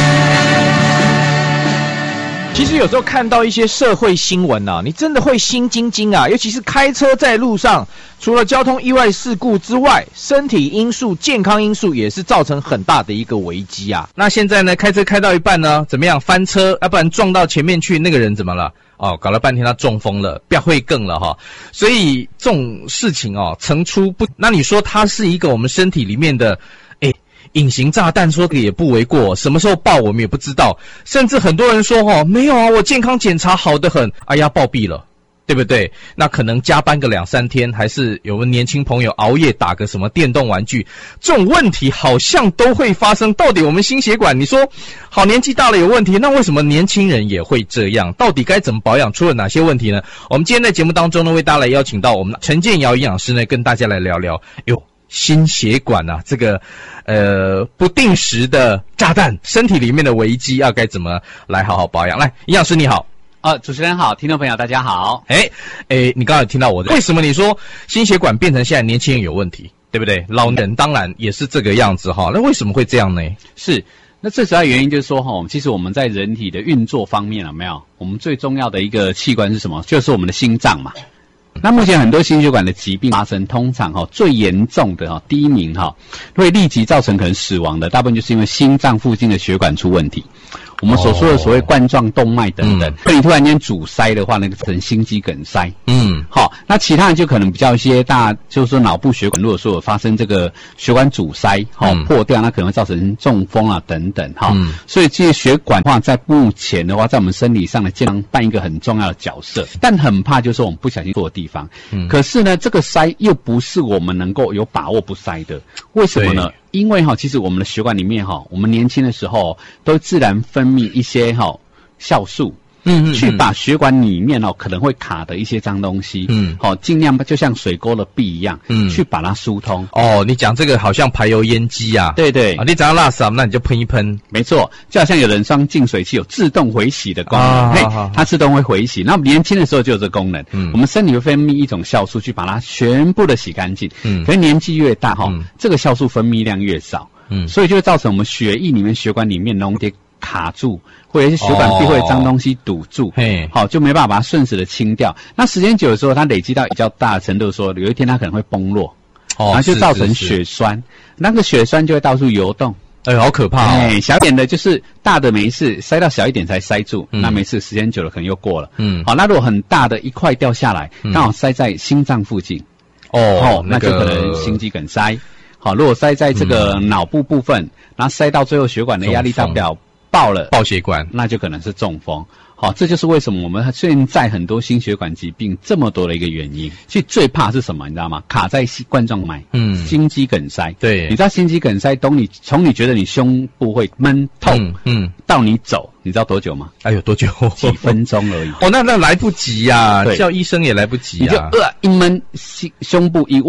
其实有时候看到一些社会新闻啊，你真的会心惊惊啊！尤其是开车在路上，除了交通意外事故之外，身体因素、健康因素也是造成很大的一个危机啊。那现在呢，开车开到一半呢，怎么样翻车？要不然撞到前面去，那个人怎么了？哦，搞了半天他中风了，不要会更了哈。所以这种事情哦，层出不。那你说它是一个我们身体里面的，诶。隐形炸弹说的也不为过，什么时候爆我们也不知道，甚至很多人说哦，没有啊，我健康检查好得很，哎呀，暴毙了，对不对？那可能加班个两三天，还是有个年轻朋友熬夜打个什么电动玩具，这种问题好像都会发生。到底我们心血管，你说好年纪大了有问题，那为什么年轻人也会这样？到底该怎么保养？出了哪些问题呢？我们今天在节目当中呢，为大家来邀请到我们陈建尧营养师呢，跟大家来聊聊。哟。心血管啊，这个呃不定时的炸弹，身体里面的危机要该怎么来好好保养？来，营养师你好。 啊，主持人好，听众朋友大家好。 哎哎，你刚才有听到我的，为什么你说心血管变成现在年轻人有问题，对不对？老人当然也是这个样子哈，那为什么会这样呢？ 是。那最主要原因就是说哈，其实我们在人体的运作方面有没有？我们最重要的一个器官是什么？就是我们的心脏嘛。那目前很多心血管的疾病发生，通常哈最严重的哈第一名哈会立即造成可能死亡的，大部分就是因为心脏附近的血管出问题。我们所说的所谓冠状动脉等等，那、哦、你突然间阻塞的话，那个成心肌梗塞。嗯，好，那其他人就可能比较一些大，就是说脑部血管，如果说有发生这个血管阻塞，好、嗯、破掉，那可能会造成中风啊等等，哈、嗯。所以这些血管的话，在目前的话，在我们生理上的健康扮一个很重要的角色，但很怕就是我们不小心错的地方。嗯，可是呢，这个塞又不是我们能够有把握不塞的，为什么呢？因为哈，其实我们的血管里面哈，我们年轻的时候都自然分泌一些哈酵素，嗯，去把血管里面哦可能会卡的一些脏东西，嗯，好，尽量就像水沟的壁一样，嗯，去把它疏通。 哦，你讲这个好像排油烟机啊， 对对， 啊，你只要拉屎，那你就喷一喷， 没错，就好像有人装净水器有自动回洗的功能，啊、嘿，它自动会回洗。那年轻的时候就有这个功能，嗯，我们身体会分泌一种酵素去把它全部的洗干净，嗯，可是年纪越大哈、嗯，这个酵素分泌量越少。嗯，所以就会造成我们血液里面、血管里面溶解卡住，或者是血管壁会脏东西堵住，嘿，好就没办法把它顺时的清掉。那时间久的时候，它累积到比较大的程度，说有一天它可能会崩落，哦，然后就造成血栓，是是是那个血栓就会到处游动。 哎，好可怕哦！ 哎，小一点的就是大的没事，塞到小一点才塞住，嗯、那没事，时间久了可能又过了。嗯，好，那如果很大的一块掉下来，刚、嗯、好塞在心脏附近，哦，哦那就可能心肌梗塞。好，如果塞在这个脑部部分，嗯、然后塞到最后血管的压力大不了爆了， 爆血管， 那就可能是中风。好，这就是为什么我们现在很多心血管疾病这么多的一个原因。其实最怕是什么，你知道吗？卡在冠状脉，嗯，心肌梗塞。对，你知道心肌梗塞，从你从你觉得你胸部会闷痛，嗯，嗯到你走，你知道多久吗？ 哎呦，多久？ 几分钟而已。 哦，那那来不及呀、啊，叫医生也来不及啊。 你就呃一闷，胸胸部一握。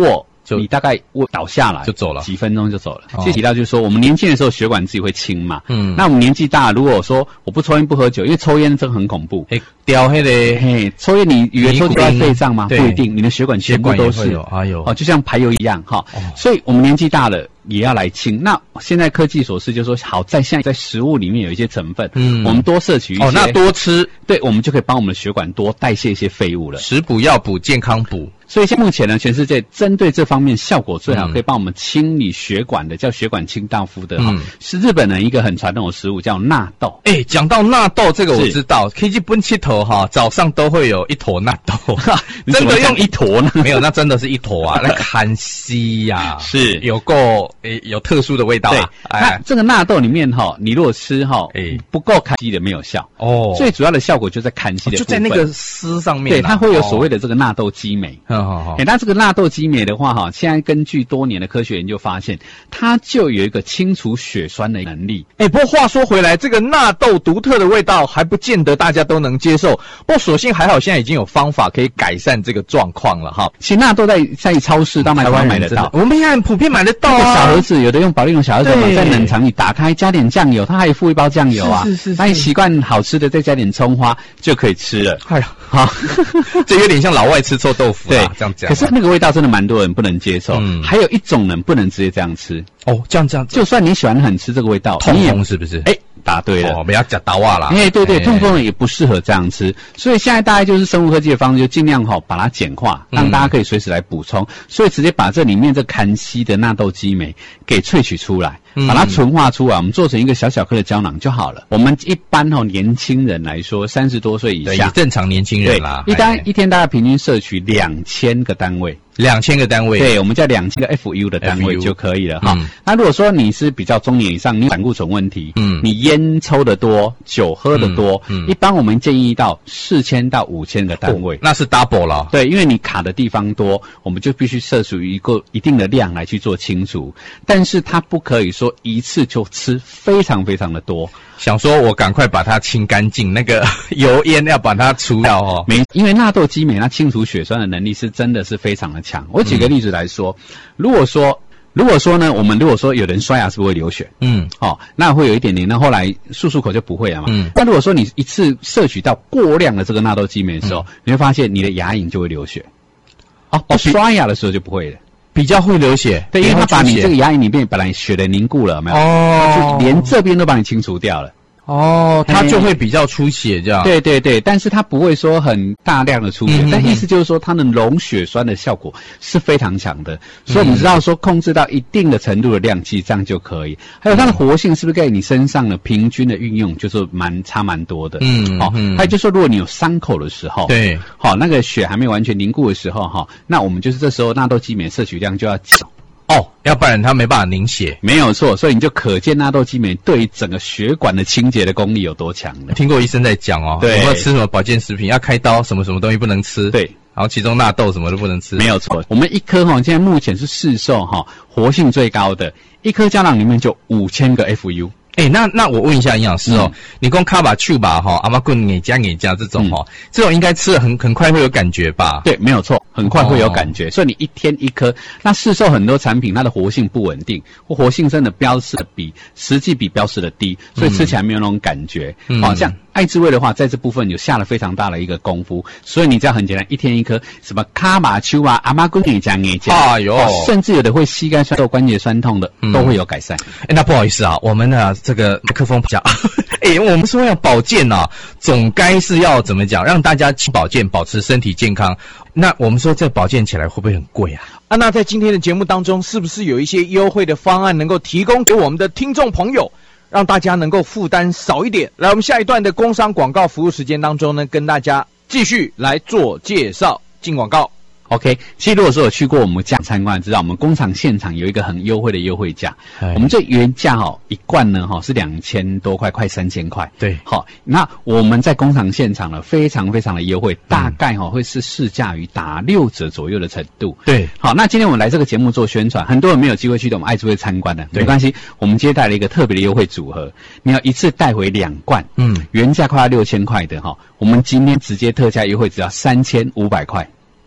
就你大概我倒下来就走了， 几分钟就走了。哦、就提到就是说，我们年轻的时候血管自己会清嘛，嗯，那我们年纪大，如果说我不抽烟不喝酒，因为抽烟真的很恐怖， 哎，掉黑的， 嘿，抽烟你以为抽就在肺上吗？不一定，你的血管全部都是，哎呦，哦，就像排油一样哈、哦。所以我们年纪大了也要来清。那现在科技所示，就是说好在现在在食物里面有一些成分，嗯，我们多摄取一些， 哦，那多吃， 对，我们就可以帮我们的血管多代谢一些废物了。 食补要补，健康补。 所以像目前呢，全世界针对这方面效果最好，可以帮我们清理血管的，叫血管清道夫的哈、嗯，是日本人一个很传统的食物，叫纳豆。 哎、欸，讲到纳豆这个我知道，可以去奔七头哈，早上都会有一坨纳豆， 真的用一坨呢？ 没有，那真的是一坨啊，那看稀呀， 是有够诶、欸、有特殊的味道、啊。 对，哎、那这个纳豆里面哈，你如果吃哈，哎、欸，不够看稀的没有效哦，最主要的效果就在看稀的部分、 哦，就在那个丝上面、啊， 对，它会有所谓的这个纳豆激酶。 好好好， 哎，那这个纳豆激酶的话，哈，现在根据多年的科学研究发现，它就有一个清除血栓的能力。 哎，不过话说回来，这个纳豆独特的味道还不见得大家都能接受。不过所幸还好，现在已经有方法可以改善这个状况了哈。 其实纳豆在在超市到台湾买得到， 我们现在很普遍买得到啊。 小盒子有的用保丽龙小盒子嘛，在冷藏里打开加点酱油，它还有附一包酱油啊。 是是是是。 那你习惯好吃的，再加点葱花就可以吃了。 哎呀，好，这有点像老外吃臭豆腐啊，这样讲。 可是那个味道真的蛮多人不能接受，嗯，还有一种人不能直接这样吃哦，这样这样， 就算你喜欢很吃这个味道， 痛风是不是？ 哎，答对了， 哦，不要讲刀啊啦， 哎，对对，痛风人也不适合这样吃，所以现在大概就是生物科技的方式，就尽量哈、哦、把它简化，让大家可以随时来补充，嗯、所以直接把这里面这含硒的纳豆激酶给萃取出来，把它纯化出来，我们做成一个小小颗的胶囊就好了。我们一般哦年轻人来说，三十多岁以下， 正常年轻人啦， 一单一天大概平均摄取两千个单位。 两千个单位， 对，我们叫两千个 F U 的单位就可以了哈、嗯。那如果说你是比较中年以上，你有胆固醇问题，嗯，你烟抽得多，酒喝得多，嗯，嗯一般我们建议到四千到五千个单位、哦， 那是 double 了。 对，因为你卡的地方多，我们就必须摄取一个一定的量来去做清除，但是它不可以说一次就吃非常非常的多。 想说我赶快把它清干净，那个油烟要把它除掉哦。 没，因为纳豆激酶它清除血栓的能力是真的是非常的强。我举个例子来说，嗯、如果说如果说呢，我们如果说有人刷牙是不是会流血？嗯，哦，那会有一点点，那后来漱漱口就不会了嘛。嗯，那如果说你一次摄取到过量的这个纳豆激酶的时候，嗯、你会发现你的牙龈就会流血。哦，哦刷牙的时候就不会了。 比较会流血， 对，因为它把你这个牙龈里面本来血的凝固了，有没有？哦，就连这边都把你清除掉了。 哦，它就会比较出血这样。 对对对，但是它不会说很大量的出血，嗯、但意思就是说它的溶血栓的效果是非常强的，所以我们知道说控制到一定的程度的量，其实这样就可以。还有它的活性是不是在你身上的平均的运用就是蛮差蛮多的？嗯，好、哦，还有就是说如果你有伤口的时候， 对， 好、哦，那个血还没完全凝固的时候哈、哦，那我们就是这时候纳豆激酶摄取量就要减。 哦，要不然它没办法凝血， 没有错，所以你就可见纳豆激酶对于整个血管的清洁的功力有多强了。 听过医生在讲哦，对，有没有吃什么保健食品要开刀，什么什么东西不能吃？ 对， 然后其中纳豆什么都不能吃， 没有错。我们一颗哈，现在目前是市售哈活性最高的，一颗胶囊里面就五千个 F U。 哎、欸，那那我问一下营养师哦，嗯、你讲卡巴丘吧哈，阿妈棍给加给加这种哈、嗯，这种应该吃了很很快会有感觉吧？ 对，没有错，很快会有感觉。哦、所以你一天一颗，那市售很多产品它的活性不稳定，或活性真的标示的比实际比标示的低，所以吃起来没有那种感觉。嗯，好、哦、像爱滋味的话，在这部分有下了非常大的一个功夫，所以你这样很简单，一天一颗，什么卡巴丘啊，阿妈棍给加给加，哎呦、哦，甚至有的会膝盖酸痛、关节酸痛的、嗯、都会有改善。 哎、欸，那不好意思啊，我们呢？这个麦克风讲，哎、欸，我们说要保健啊，总该是要怎么讲，让大家吃保健，保持身体健康。那我们说这保健起来会不会很贵啊？啊，那在今天的节目当中，是不是有一些优惠的方案能够提供给我们的听众朋友，让大家能够负担少一点？来，我们下一段的工商广告服务时间当中呢，跟大家继续来做介绍。进广告。 OK， 其实如果说有去过我们家参观，知道我们工厂现场有一个很优惠的优惠价。我们这原价哈、哦、一罐呢哈、哦、是两千多块，快三千块。 对， 好，那我们在工厂现场呢非常非常的优惠，大概哈、哦、会是市价于打六折左右的程度。 对， 好，那今天我们来这个节目做宣传，很多人没有机会去我们爱滋味参观的，没关系，我们接待了一个特别的优惠组合，你要一次带回两罐，嗯，原价快要六千块的哈、哦，我们今天直接特价优惠只要三千五百块。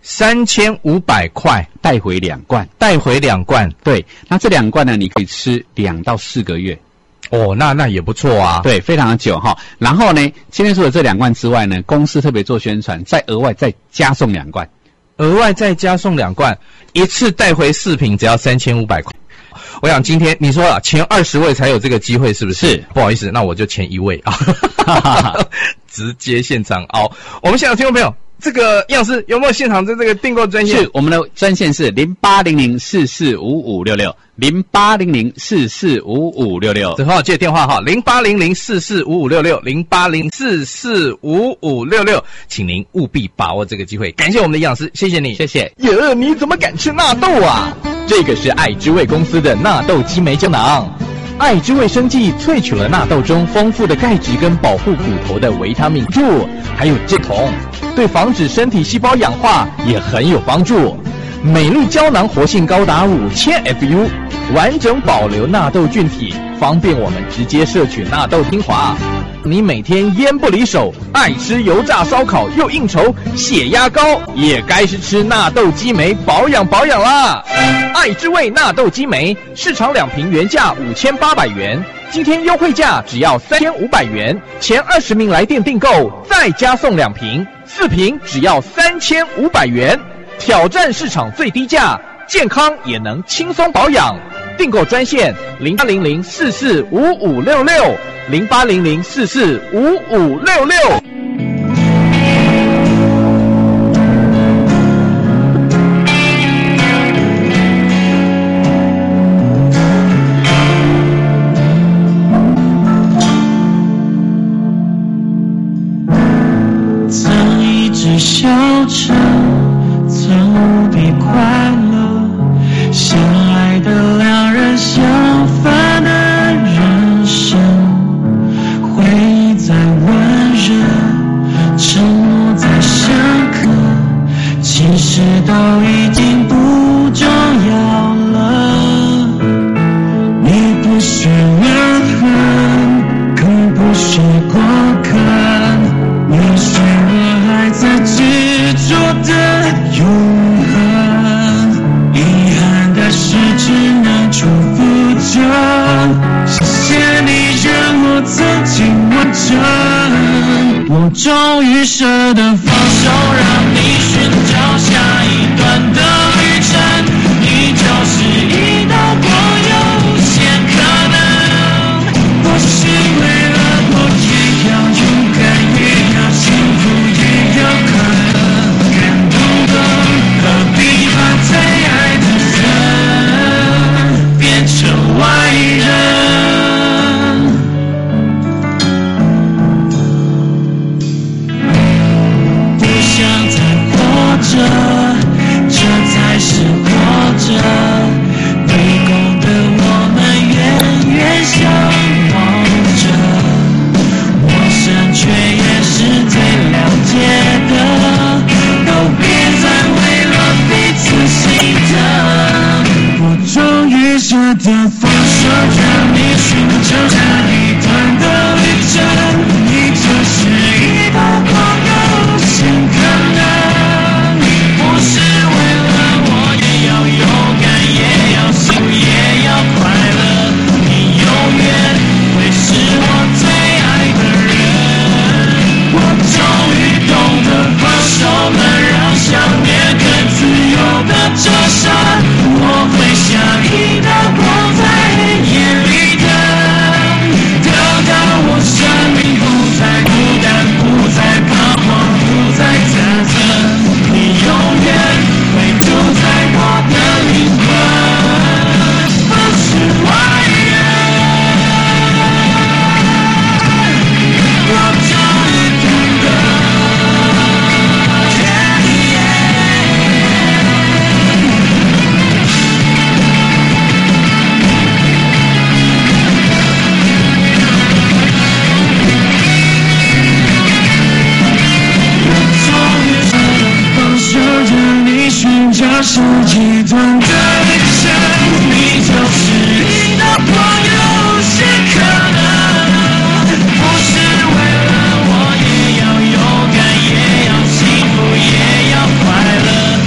三千五百块带回两罐， 带回两罐。 对，那这两罐呢，你可以吃两到四个月。 哦，那那也不错啊。 对，非常的久哈。然后呢，今天除了这两罐之外呢，公司特别做宣传，再额外再加送两罐， 额外再加送两罐，一次带回四瓶，只要三千五百块。我想今天你说了前二十位才有这个机会，是不是？ 是， 不好意思，那我就前一位啊，直接现场凹。我们现场听众朋友，这个样式有没有现场的这个订购专线？ 是，我们的专线是零八零零四四五五六六零八零零四四五五六六。 正好记得电话哈，零八零零四四五五六六零八零四四五五六六，请您务必把握这个机会。感谢我们的营养师，谢谢你， 谢谢。 耶，你怎么敢吃纳豆啊？这个是爱之味公司的纳豆激酶胶囊。爱之味生技萃取了纳豆中丰富的钙质跟保护骨头的维他命 B， 还有这铜，对防止身体细胞氧化也很有帮助。美丽胶囊活性高达五千 F U， 完整保留纳豆菌体，方便我们直接摄取纳豆精华。你每天烟不离手，爱吃油炸烧烤又应酬，血压高，也该是吃纳豆激酶保养保养啦。爱之味纳豆激酶，市场两瓶原价五千八百元，今天优惠价只要三千五百元，前二十名来电订购再加送两瓶，四瓶只要三千五百元，挑战市场最低价，健康也能轻松保养。订购专线零八零零四四五五六六零八零零四四五五六六。 曾一直笑着，曾无比快乐，相爱的两人，相反的人生，回忆在温热，沉默在深刻，其实都已经不重要了。你不是怨恨，更不是过客，你是我还在执着的永恒，遗憾的事只能重复着，谢谢你让我曾经完整，我终于舍得放手，让你寻找下一段的旅程，你就是一道光，有无限可能，或许为了我也要勇敢，也要幸福，也要快乐，感动的何必把最爱的人变成外人，不想再活着，这才是活着，被攻的我们远远相望着，陌生却也是最了解的，都别再为了彼此心疼，我终于舍得放手，让你寻找下一段的旅程，你就是一道光，有无限可能，不是为了我也要勇敢，也要幸福，也要快乐，你永远会是我最爱的人，我终于懂得放手了，让想念更自由的折射，我会像一道光在黑夜里等，等到我生命不再孤单，不再彷徨，不再自责，你永远会住在我的灵魂，不是外人，我终于懂得。寻找下一段的旅程，你就是一道光，有无限可能，不是为了我也要勇敢，也要幸福，也要快乐，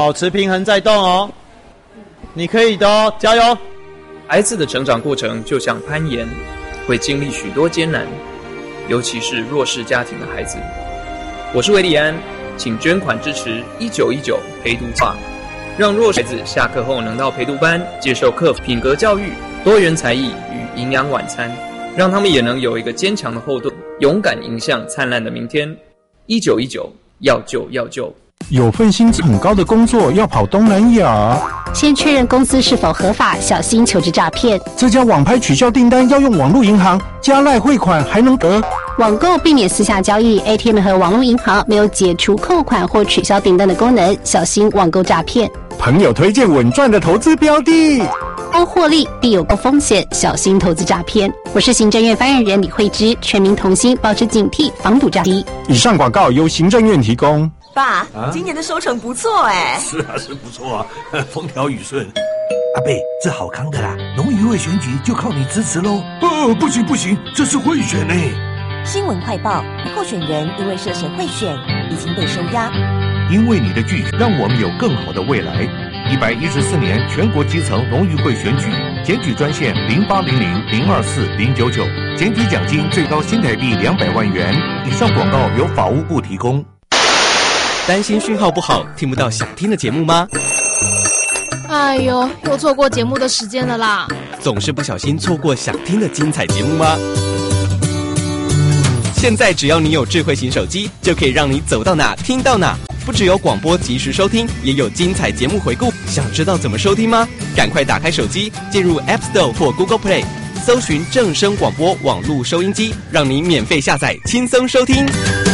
保持平衡再动哦。你可以的哦，加油！ 孩子的成长过程就像攀岩，会经历许多艰难，尤其是弱势家庭的孩子。我是韦礼安，请捐款支持一九一九陪读计划，让弱势孩子下课后能到陪读班接受课品格教育、多元才艺与营养晚餐，让他们也能有一个坚强的后盾，勇敢迎向灿烂的明天。一九一九，要救要救！ 有份薪资很高的工作要跑东南亚， 先确认公司是否合法，小心求职诈骗。 这家网拍取消订单要用网络银行，加赖汇款还能得。 网购避免私下交易 ，A T M 和网络银行没有解除扣款或取消订单的功能，小心网购诈骗。 朋友推荐稳赚的投资标的， 高获利必有高风险，小心投资诈骗。我是行政院发言人李慧芝，全民同心，保持警惕，防堵诈欺。 以上广告由行政院提供。 爸，啊、今年的收成不错哎。 是啊，是不错啊，风调雨顺。阿贝，这好康的啦，农渔会选举就靠你支持喽。哦，不行不行，这是贿选呢。 新闻快报：候选人因为涉嫌贿选，已经被收押。 因为你的拒绝，让我们有更好的未来。一百一十四年全国基层农渔会选举，检举专线零八零零零二四零九九，检举奖金最高新台币两百万元。以上广告由法务部提供。 担心讯号不好，听不到想听的节目吗？ 哎呦，又错过节目的时间了啦！ 总是不小心错过想听的精彩节目吗？现在只要你有智慧型手机，就可以让你走到哪听到哪。不只有广播及时收听，也有精彩节目回顾。想知道怎么收听吗？赶快打开手机，进入 App Store 或 Google Play， 搜寻正声广播网络收音机，让你免费下载，轻松收听。